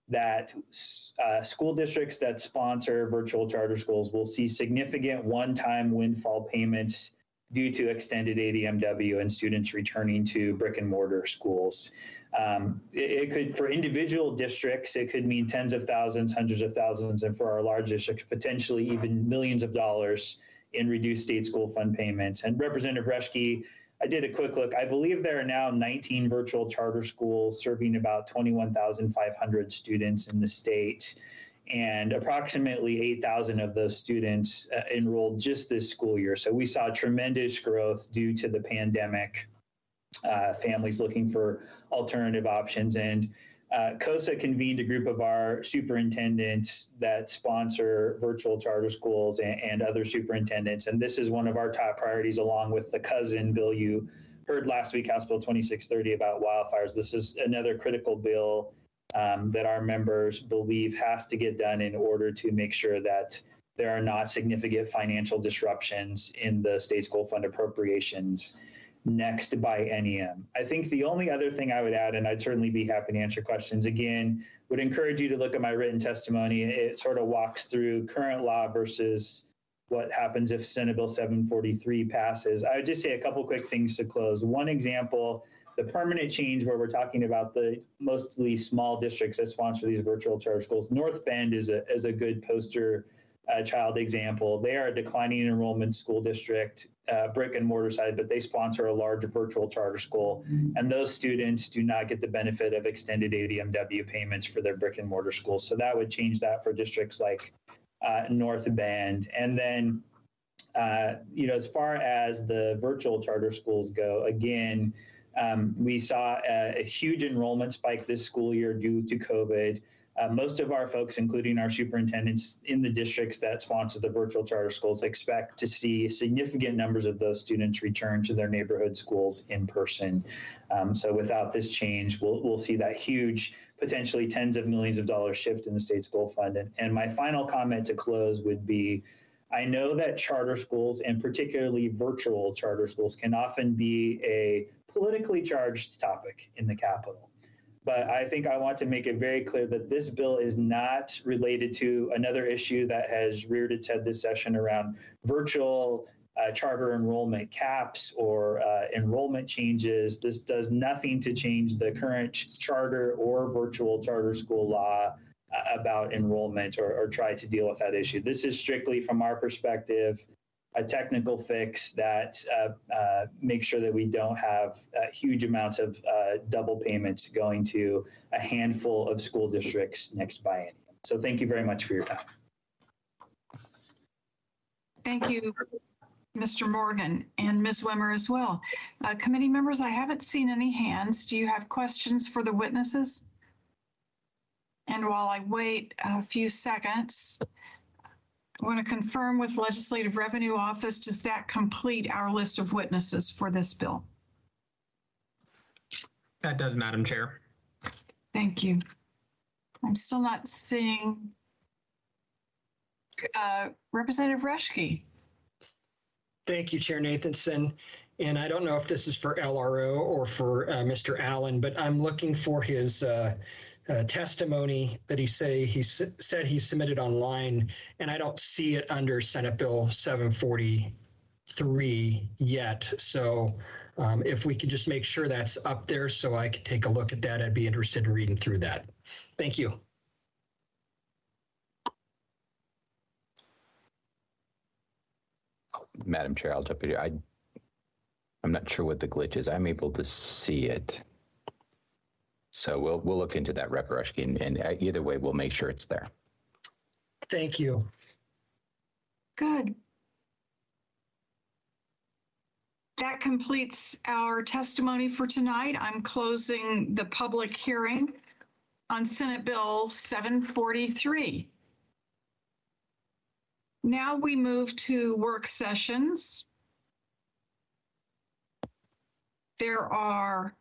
that school districts that sponsor virtual charter schools will see significant one-time windfall payments due to extended ADMW and students returning to brick and mortar schools. It could, for individual districts, it could mean tens of thousands, hundreds of thousands, and for our large districts, potentially even millions of dollars in reduced state school fund payments. And Representative Reschke, I did a quick look. I believe there are now 19 virtual charter schools serving about 21,500 students in the state. And approximately 8,000 of those students enrolled just this school year. So we saw tremendous growth due to the pandemic, families looking for alternative options. And COSA convened a group of our superintendents that sponsor virtual charter schools and other superintendents. And this is one of our top priorities, along with the cousin bill you heard last week, House Bill 2630 about wildfires. This is another critical bill that our members believe has to get done in order to make sure that there are not significant financial disruptions in the state school fund appropriations next biennium. I think the only other thing I would add, and I'd certainly be happy to answer questions, again, would encourage you to look at my written testimony. It sort of walks through current law versus what happens if Senate Bill 743 passes. I would just say a couple quick things to close. One example, the permanent change where we're talking about the mostly small districts that sponsor these virtual charter schools. North Bend is a good poster child example. They are a declining enrollment school district, brick and mortar side, but they sponsor a large virtual charter school. And those students do not get the benefit of extended ADMW payments for their brick and mortar schools. So that would change that for districts like North Bend. And then, as far as the virtual charter schools go, again, we saw a huge enrollment spike this school year due to COVID. Most of our folks, including our superintendents in the districts that sponsor the virtual charter schools, expect to see significant numbers of those students return to their neighborhood schools in person. So without this change, we'll see that huge, potentially tens of millions of dollars shift in the state school fund. And my final comment to close would be, I know that charter schools, and particularly virtual charter schools, can often be a politically charged topic in the Capitol. But I think I want to make it very clear that this bill is not related to another issue that has reared its head this session around virtual charter enrollment caps or enrollment changes. This does nothing to change the current charter or virtual charter school law about enrollment or try to deal with that issue. This is strictly, from our perspective, a technical fix that makes sure that we don't have huge amounts of double payments going to a handful of school districts next biennium. So thank you very much for your time. Thank you, Mr. Morgan, and Ms. Wimmer as well. Committee members, I haven't seen any hands. Do you have questions for the witnesses? And while I wait a few seconds, I want to confirm with Legislative Revenue Office, does that complete our list of witnesses for this bill? That does, Madam Chair. Thank you. I'm still not seeing Representative Reschke. Thank you, Chair Nathanson. And I don't know if this is for LRO or for Mr. Allen, but I'm looking for his testimony that he said he submitted online, and I don't see it under Senate Bill 743 yet. So if we could just make sure that's up there so I could take a look at that, I'd be interested in reading through that. Thank you. Madam Chair, I'll jump in here. I'm not sure what the glitch is. I'm able to see it. So we'll look into that, Rep. Reschke, and either way, we'll make sure it's there. Thank you. Good. That completes our testimony for tonight. I'm closing the public hearing on Senate Bill 743. Now we move to work sessions. There are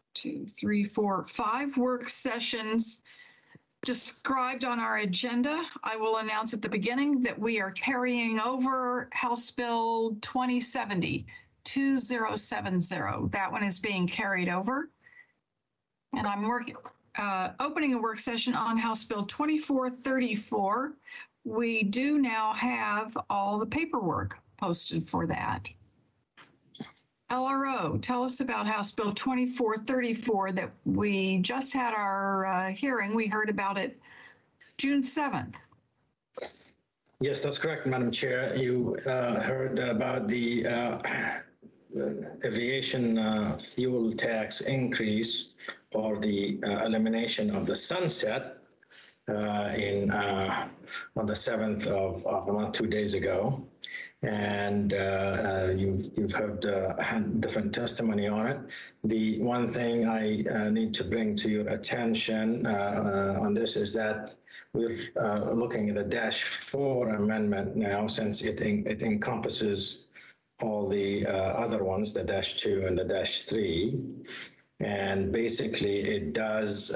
5 work sessions described on our agenda. I will announce at the beginning that we are carrying over House Bill 2070. That one is being carried over. And I'm opening a work session on House Bill 2434. We do now have all the paperwork posted for that. LRO, tell us about House Bill 2434 that we just had our hearing. We heard about it June 7th. Yes, that's correct, Madam Chair. You heard about the aviation fuel tax increase or the elimination of the sunset on the 7th of the month, 2 days ago. And you've heard different testimony on it. The one thing I need to bring to your attention on this is that we're looking at the -4 amendment now, since it encompasses all the other ones, the -2 and the -3. And basically, it does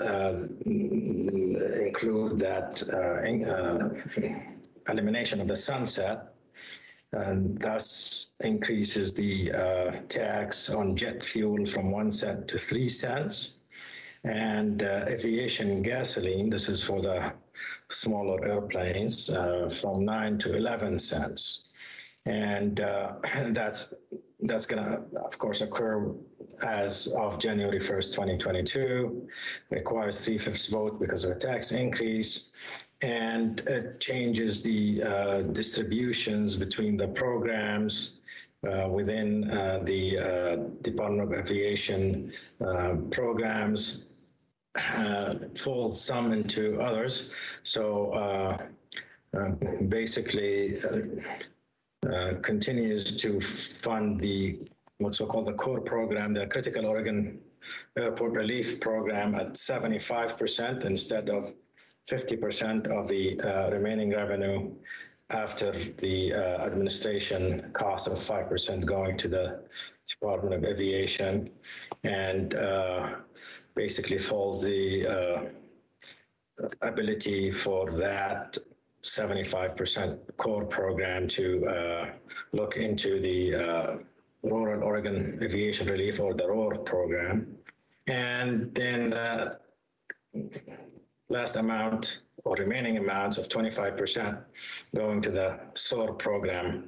include that elimination of the sunset, and thus increases the tax on jet fuel from 1 cent to 3 cents. And aviation gasoline, this is for the smaller airplanes, from 9 to 11 cents. And that's going to, of course, occur as of January 1st, 2022. Requires 3/5 vote because of a tax increase. And it changes the distributions between the programs within the Department of Aviation programs, folds some into others. So basically continues to fund the what's so-called the core program, the Critical Oregon Airport Relief Program, at 75% instead of 50% of the remaining revenue, after the administration cost of 5% going to the Department of Aviation, and basically folds the ability for that 75% core program to look into the Rural Oregon Aviation Relief, or the ROAR program. And then the last amount or remaining amounts of 25% going to the SOAR program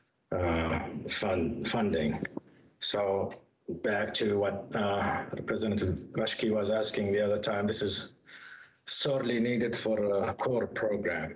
funding. So back to what Representative Reschke was asking the other time, this is sorely needed for a core program.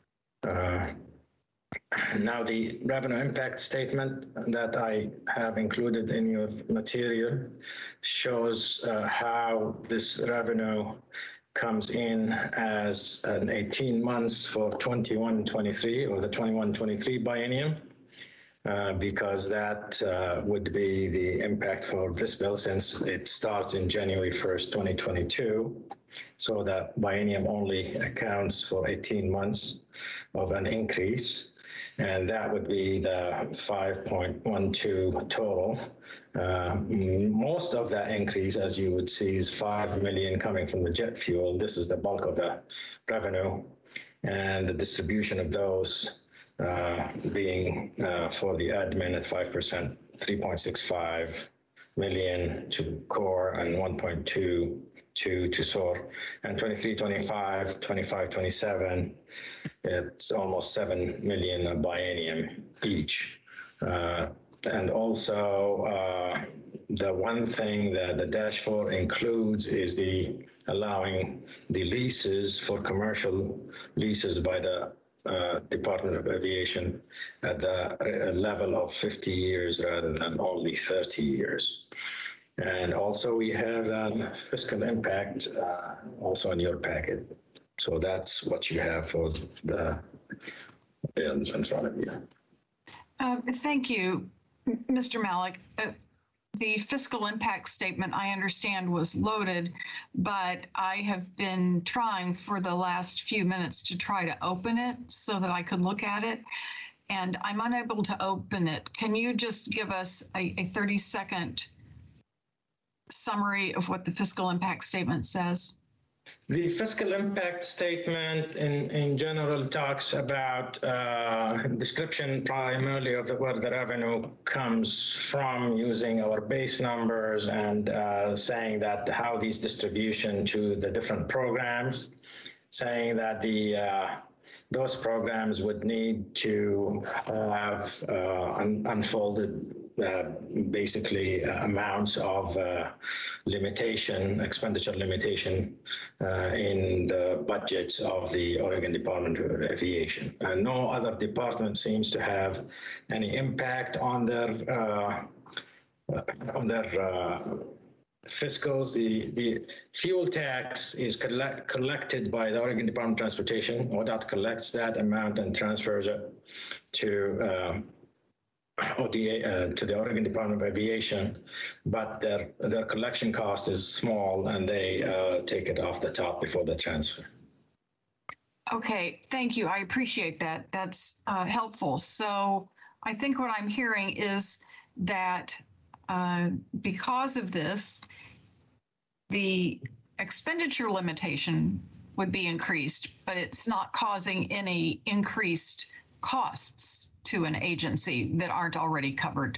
Now, the revenue impact statement that I have included in your material shows how this revenue comes in as an 18 months for 21-23, or the 21-23 biennium, because that would be the impact for this bill, since it starts in January 1st, 2022. So that biennium only accounts for 18 months of an increase. And that would be the 5.12 total. Most of that increase, as you would see, is $5 million coming from the jet fuel. This is the bulk of the revenue, and the distribution of those being for the admin at 5%, 3.65 million to core and 1.22 to SOAR, and 23-25, 25-27, it's almost 7 million a biennium each. And also the one thing that the -4 includes is the allowing the leases for commercial leases by the Department of Aviation at the level of 50 years rather than only 30 years. And also we have that fiscal impact also in your packet. So that's what you have for the bill in front of you. Thank you, Mr. Malik. The fiscal impact statement, I understand, was loaded, but I have been trying for the last few minutes to try to open it so that I could look at it, and I'm unable to open it. Can you just give us a 30-second summary of what the fiscal impact statement says? The fiscal impact statement in general talks about description primarily of where the revenue comes from, using our base numbers and saying that how these distribution to the different programs, saying that those programs would need to have unfolded basically amounts of expenditure limitation in the budgets of the Oregon Department of Aviation. No other department seems to have any impact on their fiscals. The fuel tax is collected by the Oregon Department of Transportation. ODOT collects that amount and transfers it to OTA, to the Oregon Department of Aviation, but their collection cost is small, and they take it off the top before the transfer. Okay, thank you. I appreciate that. That's helpful. So I think what I'm hearing is that because of this, the expenditure limitation would be increased, but it's not causing any increased costs to an agency that aren't already covered.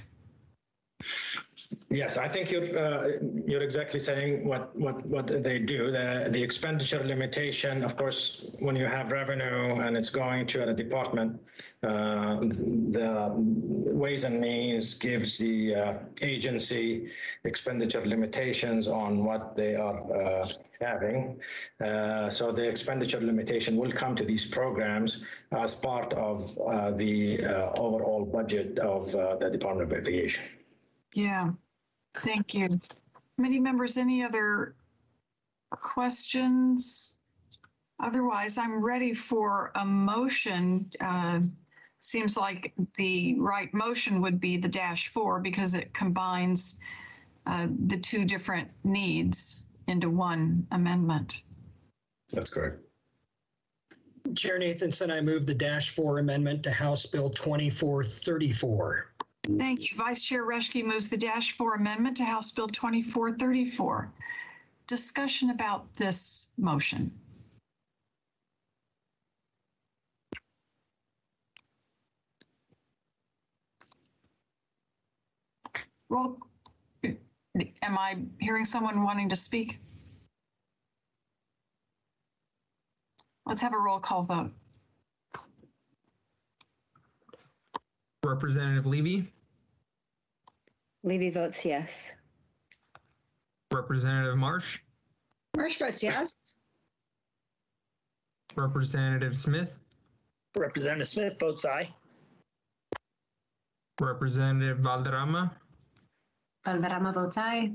Yes, I think you're exactly saying what they do. The expenditure limitation, of course, when you have revenue and it's going to a department, the Ways and Means gives the agency expenditure limitations on what they are having. So the expenditure limitation will come to these programs as part of the overall budget of the Department of Aviation. Yeah, thank you. Committee members, any other questions? Otherwise, I'm ready for a motion. Seems like the right motion would be the -4 because it combines the two different needs into one amendment. That's correct. Chair Nathanson, I move the -4 amendment to House Bill 2434. Thank you. Vice Chair Reschke moves the -4 amendment to House Bill 2434. Discussion about this motion. Roll. Am I hearing someone wanting to speak? Let's have a roll call vote. Representative Levy? Levy votes yes. Representative Marsh? Marsh votes yes. Representative Smith? Representative Smith votes aye. Representative Valderrama? Valderrama votes aye.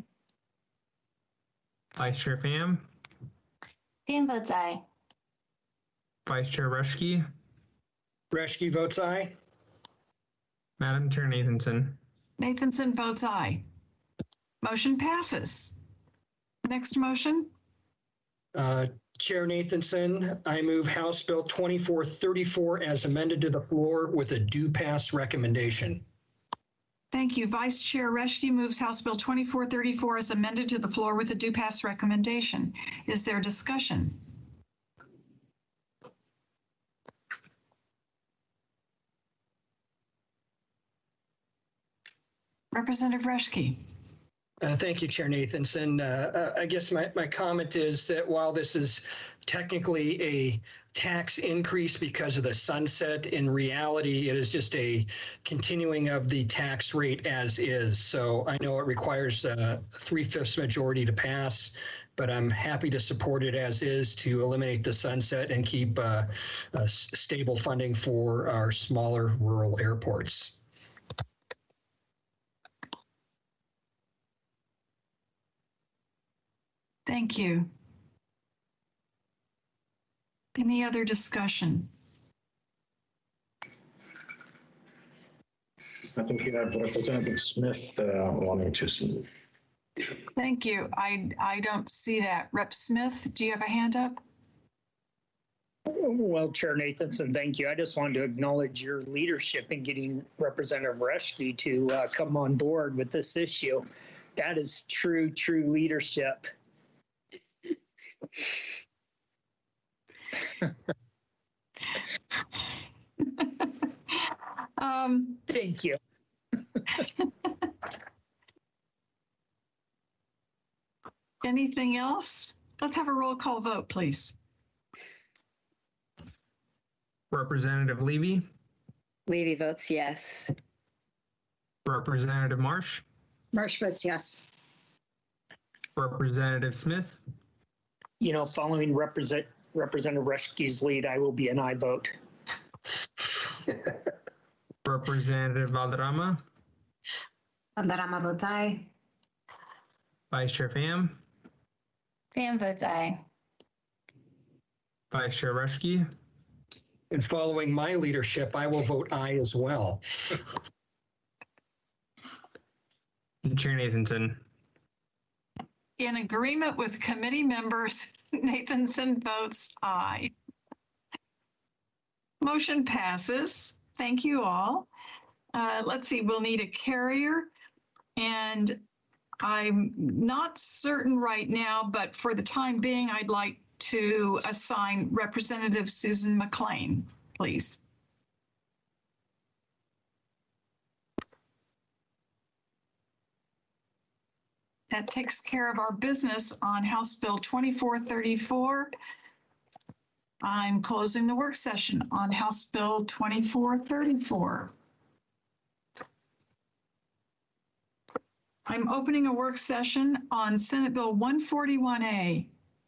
Vice Chair Pham? Pham votes aye. Vice Chair Reschke? Reschke votes aye. Madam Chair Nathanson? Nathanson votes aye. Motion passes. Next motion. Chair Nathanson, I move House Bill 2434 as amended to the floor with a due pass recommendation. Thank you. Vice Chair Reschke moves House Bill 2434 as amended to the floor with a due pass recommendation. Is there discussion? Representative Reschke. Thank you, Chair Nathanson. I guess my comment is that while this is technically a tax increase because of the sunset, in reality, it is just a continuing of the tax rate as is. So I know it requires a 3/5 majority to pass, but I'm happy to support it as is to eliminate the sunset and keep stable funding for our smaller rural airports. Thank you. Any other discussion? I think you have Representative Smith wanting to speak. Thank you. I don't see that. Rep Smith, do you have a hand up? Well, Chair Nathanson, thank you. I just wanted to acknowledge your leadership in getting Representative Reschke to come on board with this issue. That is true leadership. Thank you. Anything else? Let's have a roll call vote, please. Representative Levy, Levy votes yes. Representative Marsh, Marsh votes yes. Representative Smith, You know, following Representative Reschke's lead, I will be an aye vote. Representative Valderrama, Valderrama votes aye. Vice Chair Pham, Pham votes aye. Vice Chair Reschke, And following my leadership, I will vote aye as well. and Chair Nathanson. In agreement with committee members, Nathanson votes aye. Motion passes. Thank you all. Let's see, we'll need a carrier. And I'm not certain right now, but for the time being, I'd like to assign Representative Susan McLean, please. That takes care of our business on House Bill 2434. I'm closing the work session on House Bill 2434. I'm opening a work session on Senate Bill 141A.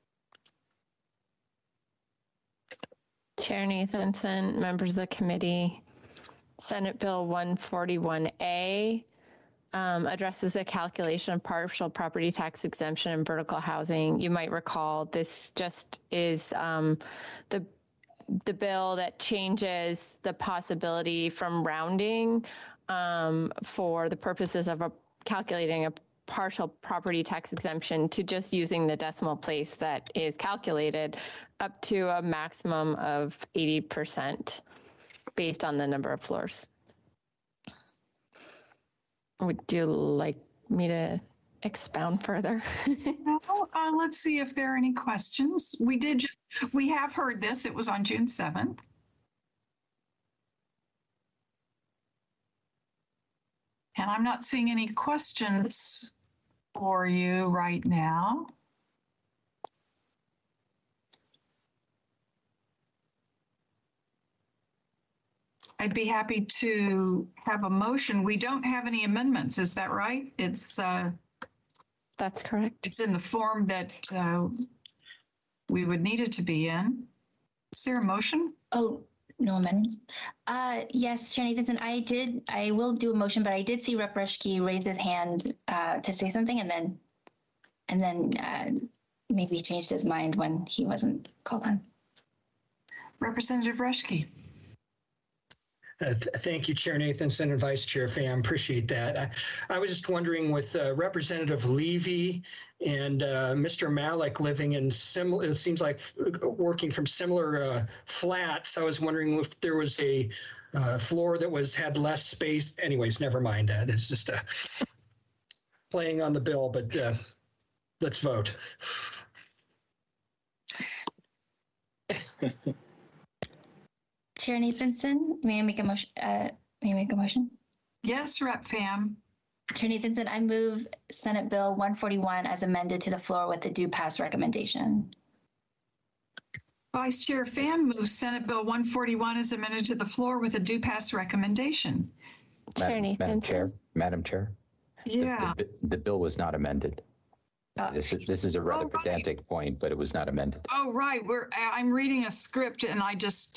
Chair Nathanson, members of the committee, Senate Bill 141A addresses the calculation of partial property tax exemption in vertical housing. You might recall this just is the bill that changes the possibility from rounding for the purposes of calculating a partial property tax exemption to just using the decimal place that is calculated up to a maximum of 80% based on the number of floors. Would you like me to expound further? No, let's see if there are any questions. We have heard this. It was on June 7th. And I'm not seeing any questions for you right now. I'd be happy to have a motion. We don't have any amendments, is that right? It's that's correct. It's in the form that we would need it to be in. Is there a motion? Oh, no amendments. Yes, Chair Nathanson, I will do a motion, but I did see Rep. Reschke raise his hand to say something, and then maybe he changed his mind when he wasn't called on. Representative Reschke. Thank you, Chair Nathanson and Vice Chair Pham. Appreciate that. I was just wondering with Representative Levy and Mr. Malik living in similar, it seems like working from similar flats. I was wondering if there was a floor that had less space. Anyways, never mind that. It's just playing on the bill, but let's vote. Chair Nathanson, may I make a motion? Yes, Rep. Pham. Chair Nathanson, I move Senate Bill 141 as amended to the floor with the due pass recommendation. Vice Chair Pham moves Senate Bill 141 as amended to the floor with a due pass recommendation. Madam Chair. Yeah. The bill was not amended. This is a rather pedantic point, but it was not amended. Oh, right. I'm reading a script and I just,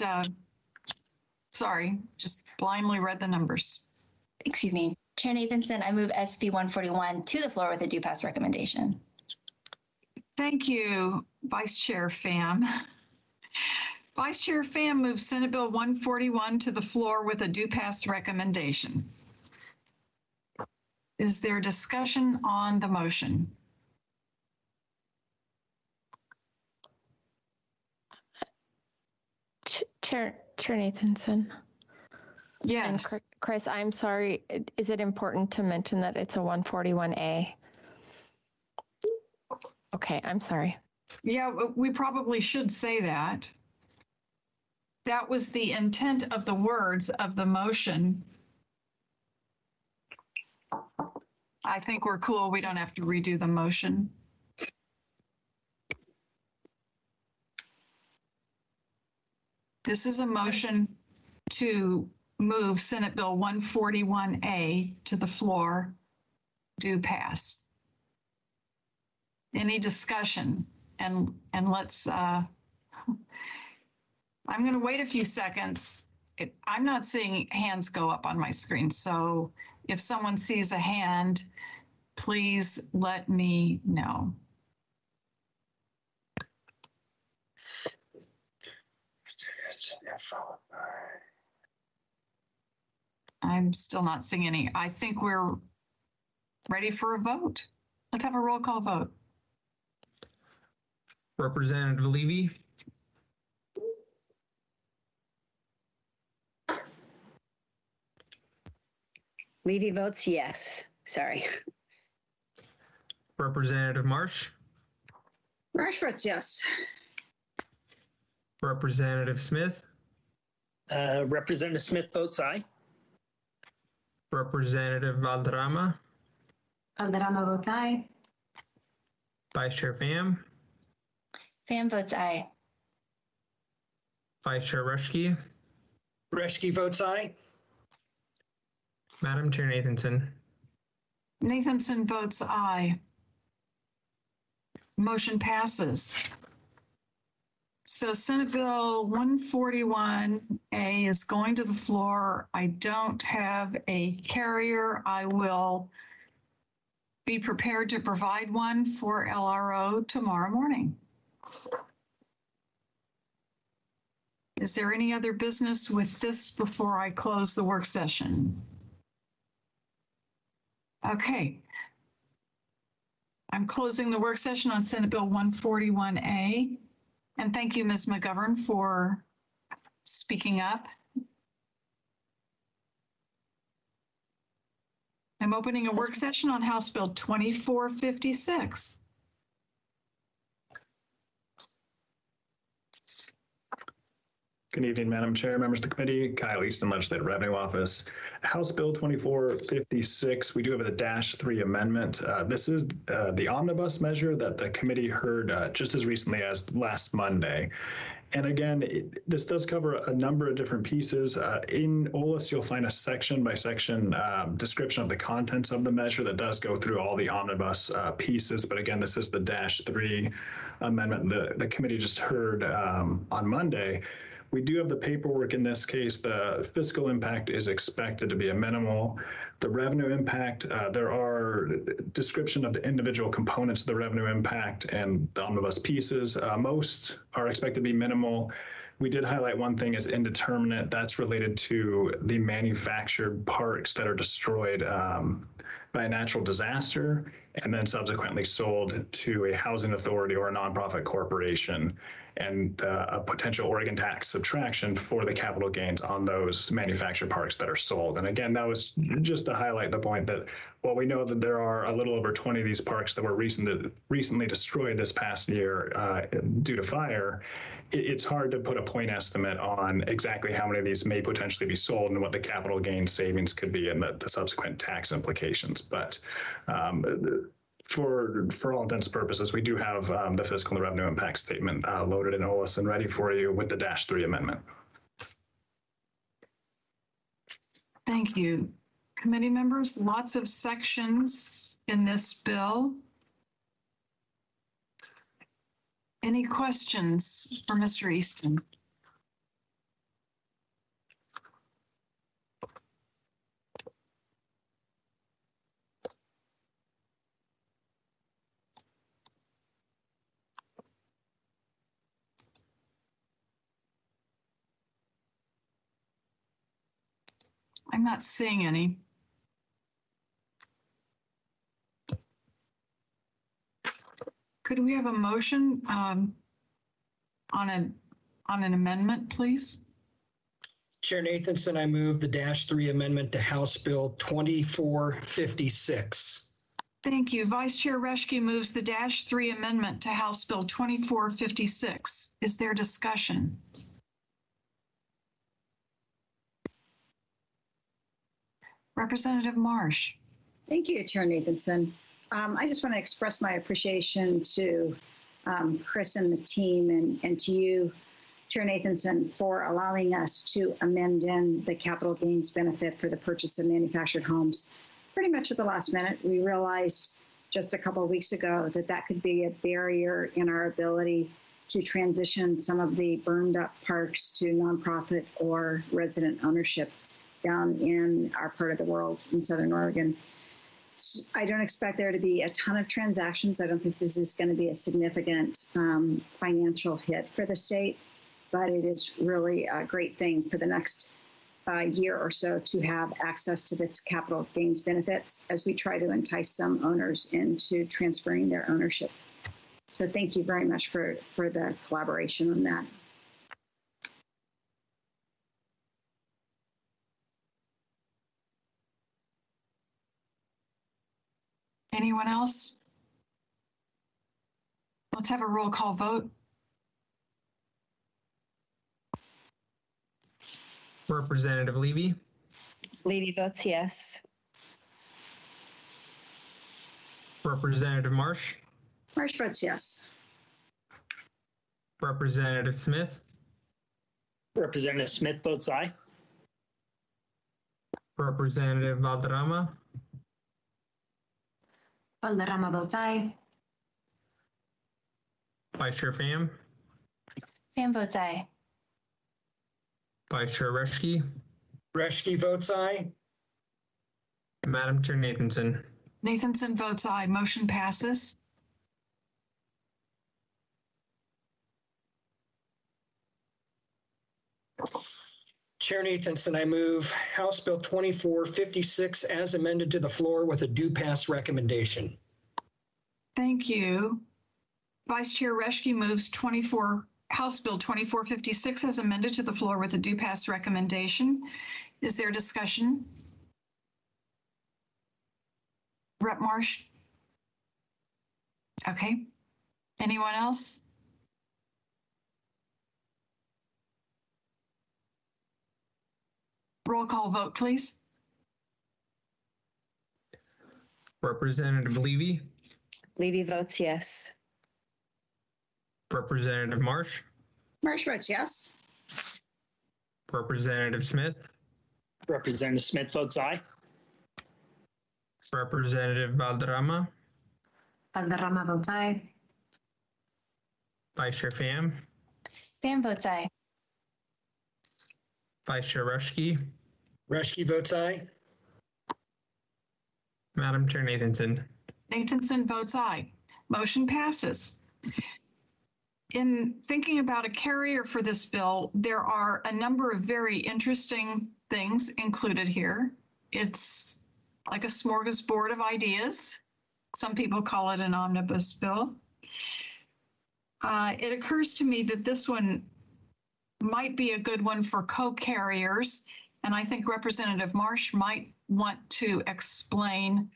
just blindly read the numbers. Excuse me. Chair Nathanson, I move SB 141 to the floor with a due pass recommendation. Thank you, Vice Chair Pham. Vice Chair Pham moves Senate Bill 141 to the floor with a due pass recommendation. Is there discussion on the motion? Chair Nathanson. Yes. And Chris, I'm sorry. Is it important to mention that it's a 141A? Okay, I'm sorry. Yeah, we probably should say that. That was the intent of the words of the motion. I think we're cool. We don't have to redo the motion. This is a motion to move Senate Bill 141A to the floor. Do pass. Any discussion? And let's, I'm going to wait a few seconds. I'm not seeing hands go up on my screen. So if someone sees a hand, please let me know. I'm still not seeing any. I think we're ready for a vote. Let's have a roll call vote. Representative Levy, Levy votes yes. Sorry. Representative Marsh, Marsh votes yes. Representative Smith, Representative Smith votes aye. Representative Valderrama, Valderrama votes aye. Vice Chair Pham, Pham votes aye. Vice Chair Reschke, Reschke votes aye. Madam Chair Nathanson. Nathanson votes aye. Motion passes. So Senate Bill 141A is going to the floor. I don't have a carrier. I will be prepared to provide one for LRO tomorrow morning. Is there any other business with this before I close the work session? Okay. I'm closing the work session on Senate Bill 141A. And thank you, Ms. McGovern, for speaking up. I'm opening a work session on House Bill 2456. Good evening, Madam Chair, members of the committee. Kyle Easton, Legislative Revenue Office. House Bill 2456, we do have a -3 amendment. This is the omnibus measure that the committee heard just as recently as last Monday. And again, this does cover a number of different pieces. In OLS, you'll find a section by section description of the contents of the measure that does go through all the omnibus pieces. But again, this is the -3 amendment the committee just heard on Monday. We do have the paperwork in this case. The fiscal impact is expected to be a minimal. The revenue impact, there are description of the individual components of the revenue impact and the omnibus pieces. Most are expected to be minimal. We did highlight one thing as indeterminate. That's related to the manufactured parks that are destroyed by a natural disaster and then subsequently sold to a housing authority or a nonprofit corporation, and a potential Oregon tax subtraction for the capital gains on those manufactured parks that are sold. And again, that was just to highlight the point that while we know that there are a little over 20 of these parks that were recently destroyed this past year due to fire, it's hard to put a point estimate on exactly how many of these may potentially be sold and what the capital gain savings could be and the subsequent tax implications. But for all intents and purposes, we do have the fiscal and revenue impact statement loaded in OLS and ready for you with the -3 amendment. Thank you. Committee members, lots of sections in this bill. Any questions for Mr. Easton? I'm not seeing any. Could we have a motion on an amendment, please? Chair Nathanson, I move the -3 amendment to House Bill 2456. Thank you. Vice Chair Reschke moves the -3 amendment to House Bill 2456. Is there discussion? Representative Marsh. Thank you, Chair Nathanson. I just want to express my appreciation to Chris and the team and to you, Chair Nathanson, for allowing us to amend in the capital gains benefit for the purchase of manufactured homes. Pretty much at the last minute, we realized just a couple of weeks ago that that could be a barrier in our ability to transition some of the burned up parks to nonprofit or resident ownership down in our part of the world in Southern Oregon. I don't expect there to be a ton of transactions. I don't think this is going to be a significant financial hit for the state, but it is really a great thing for the next year or so to have access to this capital gains benefits as we try to entice some owners into transferring their ownership. So thank you very much for the collaboration on that. Anyone else? Let's have a roll call vote. Representative Levy. Levy votes yes. Representative Marsh. Marsh votes yes. Representative Smith. Representative Smith votes aye. Representative Valderrama. Valderrama votes aye. Vice Chair Pham. Pham votes aye. Vice Chair Reschke. Reschke votes aye. Madam Chair Nathanson. Nathanson votes aye. Motion passes. Chair Nathanson, I move House Bill 2456 as amended to the floor with a due pass recommendation. Thank you. Vice Chair Reschke moves House Bill 2456 as amended to the floor with a due pass recommendation. Is there discussion? Rep Marsh? Okay. Anyone else? Roll call vote, please. Representative Levy. Levy votes yes. Representative Marsh. Marsh votes yes. Representative Smith. Representative Smith votes aye. Representative Valderrama. Valderrama votes aye. Vice Chair Pham. Pham votes aye. Vice Chair Reschke. Reschke votes aye. Madam Chair Nathanson. Nathanson votes aye. Motion passes. In thinking about a carrier for this bill, there are a number of very interesting things included here. It's like a smorgasbord of ideas. Some people call it an omnibus bill. It occurs to me that this one might be a good one for co-carriers, and I think Representative Marsh might want to explain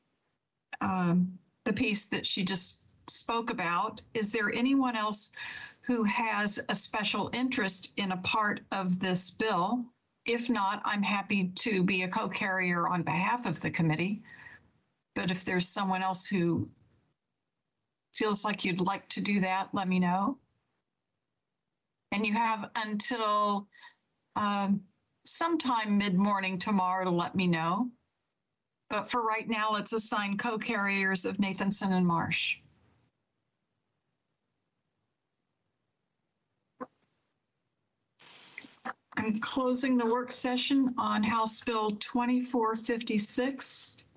the piece that she just spoke about. Is there anyone else who has a special interest in a part of this bill? If not, I'm happy to be a co-carrier on behalf of the committee. But if there's someone else who feels like you'd like to do that, let me know. And you have until sometime mid-morning tomorrow to let me know. But for right now, let's assign co-carriers of Nathanson and Marsh. I'm closing the work session on House Bill 2456.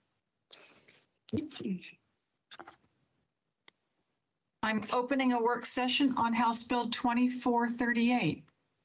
I'm opening a work session on House Bill 2438.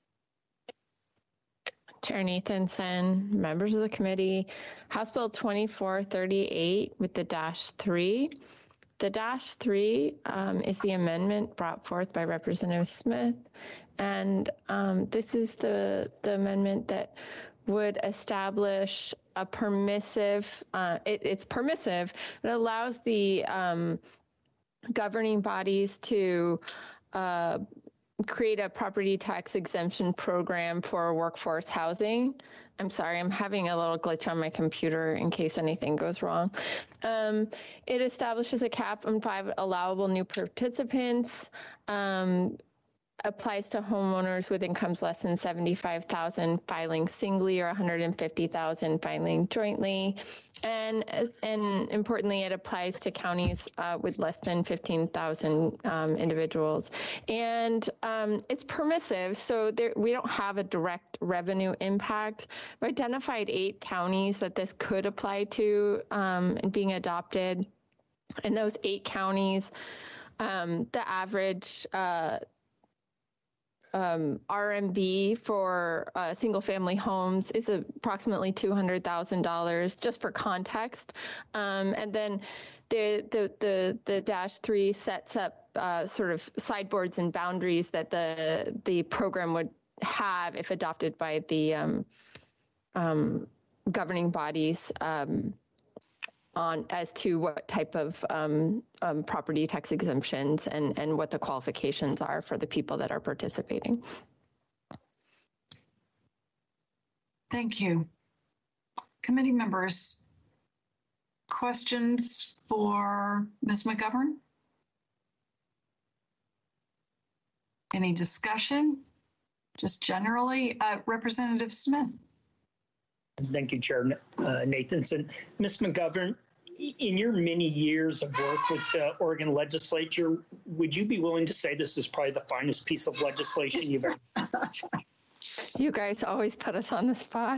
Chair Nathanson, members of the committee, House Bill 2438 with the -3. The -3 is the amendment brought forth by Representative Smith. And this is the amendment that would establish a permissive, it's permissive, it allows the governing bodies to create a property tax exemption program for workforce housing. I'm sorry, I'm having a little glitch on my computer in case anything goes wrong. It establishes a cap on 5 allowable new participants, applies to homeowners with incomes less than 75,000 filing singly or 150,000 filing jointly. And importantly, it applies to counties with less than 15,000 individuals. And it's permissive, so we don't have a direct revenue impact. We identified 8 counties that this could apply to being adopted. In those 8 counties, the average RMB for single-family homes is approximately $200,000, just for context. And then the -3 sets up sort of sideboards and boundaries that the program would have if adopted by the governing bodies on as to what type of property tax exemptions and what the qualifications are for the people that are participating. Thank you. Committee members, questions for Ms. McGovern? Any discussion? Just generally, Representative Smith. Thank you, Chair Nathanson. Ms. McGovern, in your many years of work with the Oregon legislature, would you be willing to say this is probably the finest piece of legislation you've ever? You guys always put us on the spot.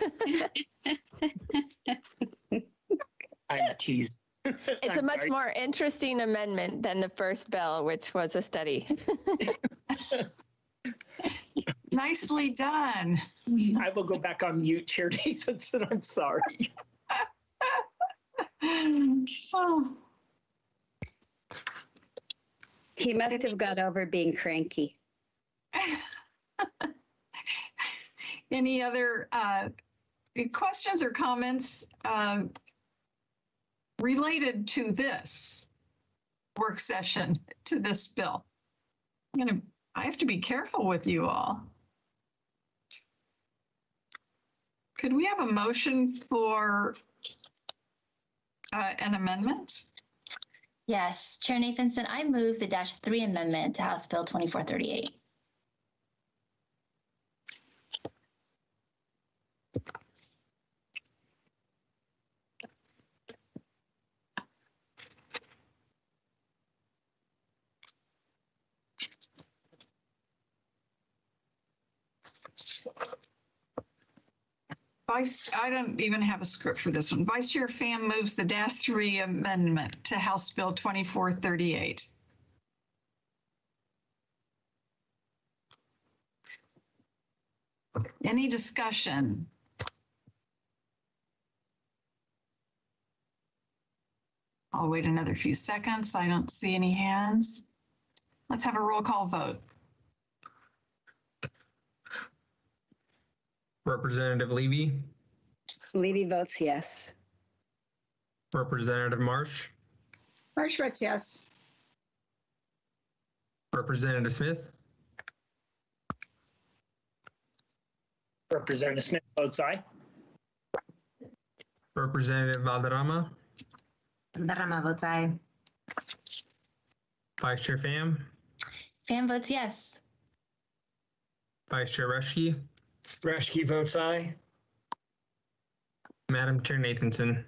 I'm teasing. It's a much more interesting amendment than the first bill, which was a study. Nicely done. I will go back on mute, Chair Nathanson. I'm sorry. Oh. He must have got over being cranky. Any other questions or comments related to this work session, to this bill? I have to be careful with you all. Could we have a motion for an amendment? Yes, Chair Nathanson, I move the -3 amendment to House Bill 2438. I don't even have a script for this one. Vice Chair Pham moves the -3 amendment to House Bill 2438. Any discussion? I'll wait another few seconds. I don't see any hands. Let's have a roll call vote. Representative Levy. Levy votes yes. Representative Marsh. Marsh votes yes. Representative Smith. Representative Smith votes aye. Representative Valderrama. Valderrama votes aye. Vice Chair Pham. Pham votes yes. Vice Chair Reschke. Reschke votes aye. Madam Chair Nathanson.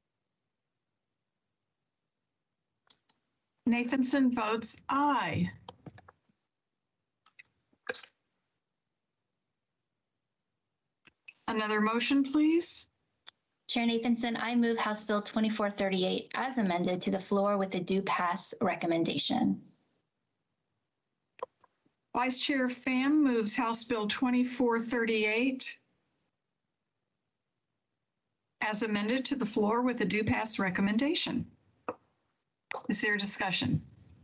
Nathanson votes aye. Another motion, please. Chair Nathanson, I move House Bill 2438 as amended to the floor with a due pass recommendation. Vice Chair Pham moves House Bill 2438 as amended to the floor with a due pass recommendation. Is there discussion?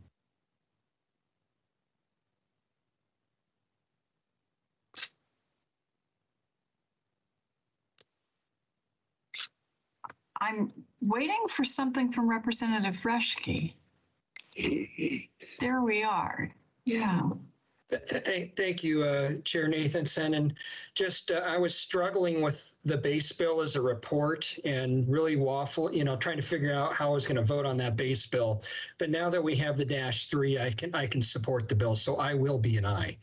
I'm waiting for something from Representative Reschke. There we are. Yeah. Thank you, Chair Nathanson. And just, I was struggling with the base bill as a report and really trying to figure out how I was going to vote on that base bill. But now that we have the -3, I can support the bill. So I will be an aye.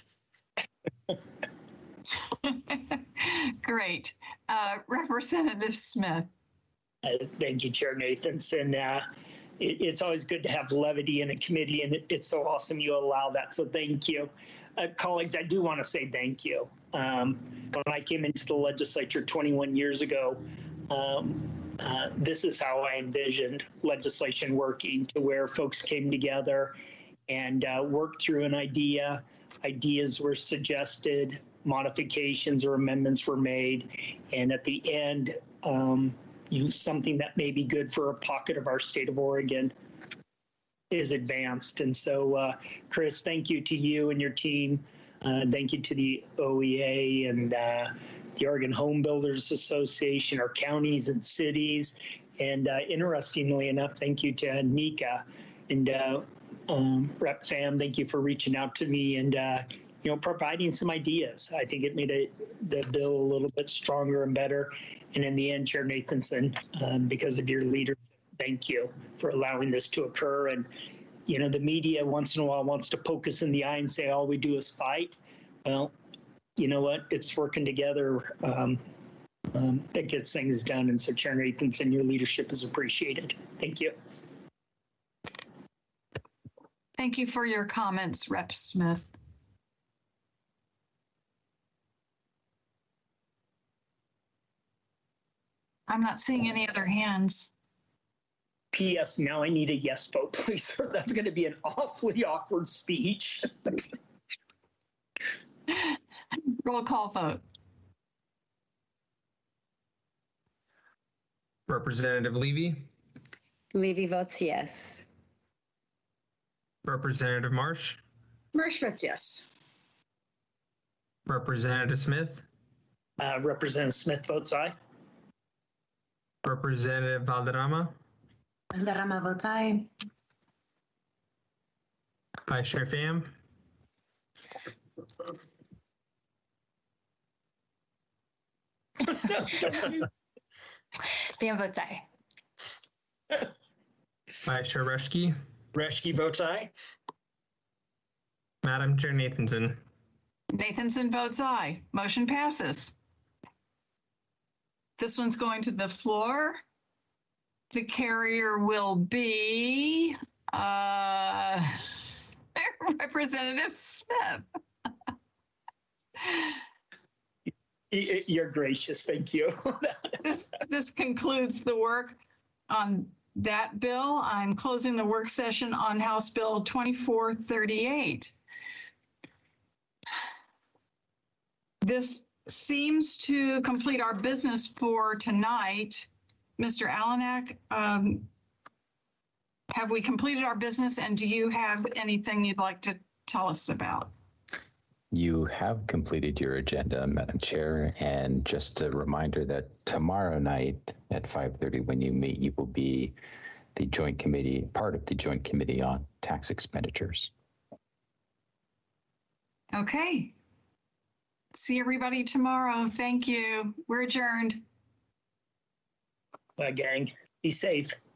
Great. Representative Smith. Thank you, Chair Nathanson. It's always good to have levity in a committee, and it's so awesome you allow that. So thank you. Colleagues, I do want to say thank you. When I came into the legislature 21 years ago, this is how I envisioned legislation working, to where folks came together and worked through an idea. Ideas were suggested, modifications or amendments were made, and at the end, something that may be good for a pocket of our state of Oregon is advanced. And so, Chris, thank you to you and your team. Thank you to the OEA and the Oregon Home Builders Association, our counties and cities. And interestingly enough, thank you to Nika and Rep. Pham. Thank you for reaching out to me and providing some ideas. I think it made the bill a little bit stronger and better. And in the end, Chair Nathanson, because of your leadership, thank you for allowing this to occur. And, the media once in a while wants to poke us in the eye and say, all we do is fight. Well, you know what? It's working together that gets things done. And so, Chair Nathanson, your leadership is appreciated. Thank you. Thank you for your comments, Rep. Smith. I'm not seeing any other hands. P.S. Now I need a yes vote, please. That's going to be an awfully awkward speech. Roll call vote. Representative Levy. Levy votes yes. Representative Marsh. Marsh votes yes. Representative Smith. Representative Smith votes aye. Representative Valderrama. Valderrama votes aye. Vice Chair Pham. Pham votes aye. Vice Chair Reschke. Reschke votes aye. Madam Chair Nathanson. Nathanson votes aye. Motion passes. This one's going to the floor. The carrier will be Representative Smith. You're gracious. Thank you. This concludes the work on that bill. I'm closing the work session on House Bill 2438. This seems to complete our business for tonight. Mr. Alanak, have we completed our business, and do you have anything you'd like to tell us about? You have completed your agenda, Madam Chair, and just a reminder that tomorrow night at 5:30 when you meet, you will be the joint committee, part of the joint committee on tax expenditures. Okay. See everybody tomorrow. Thank you. We're adjourned. Bye, gang. Be safe.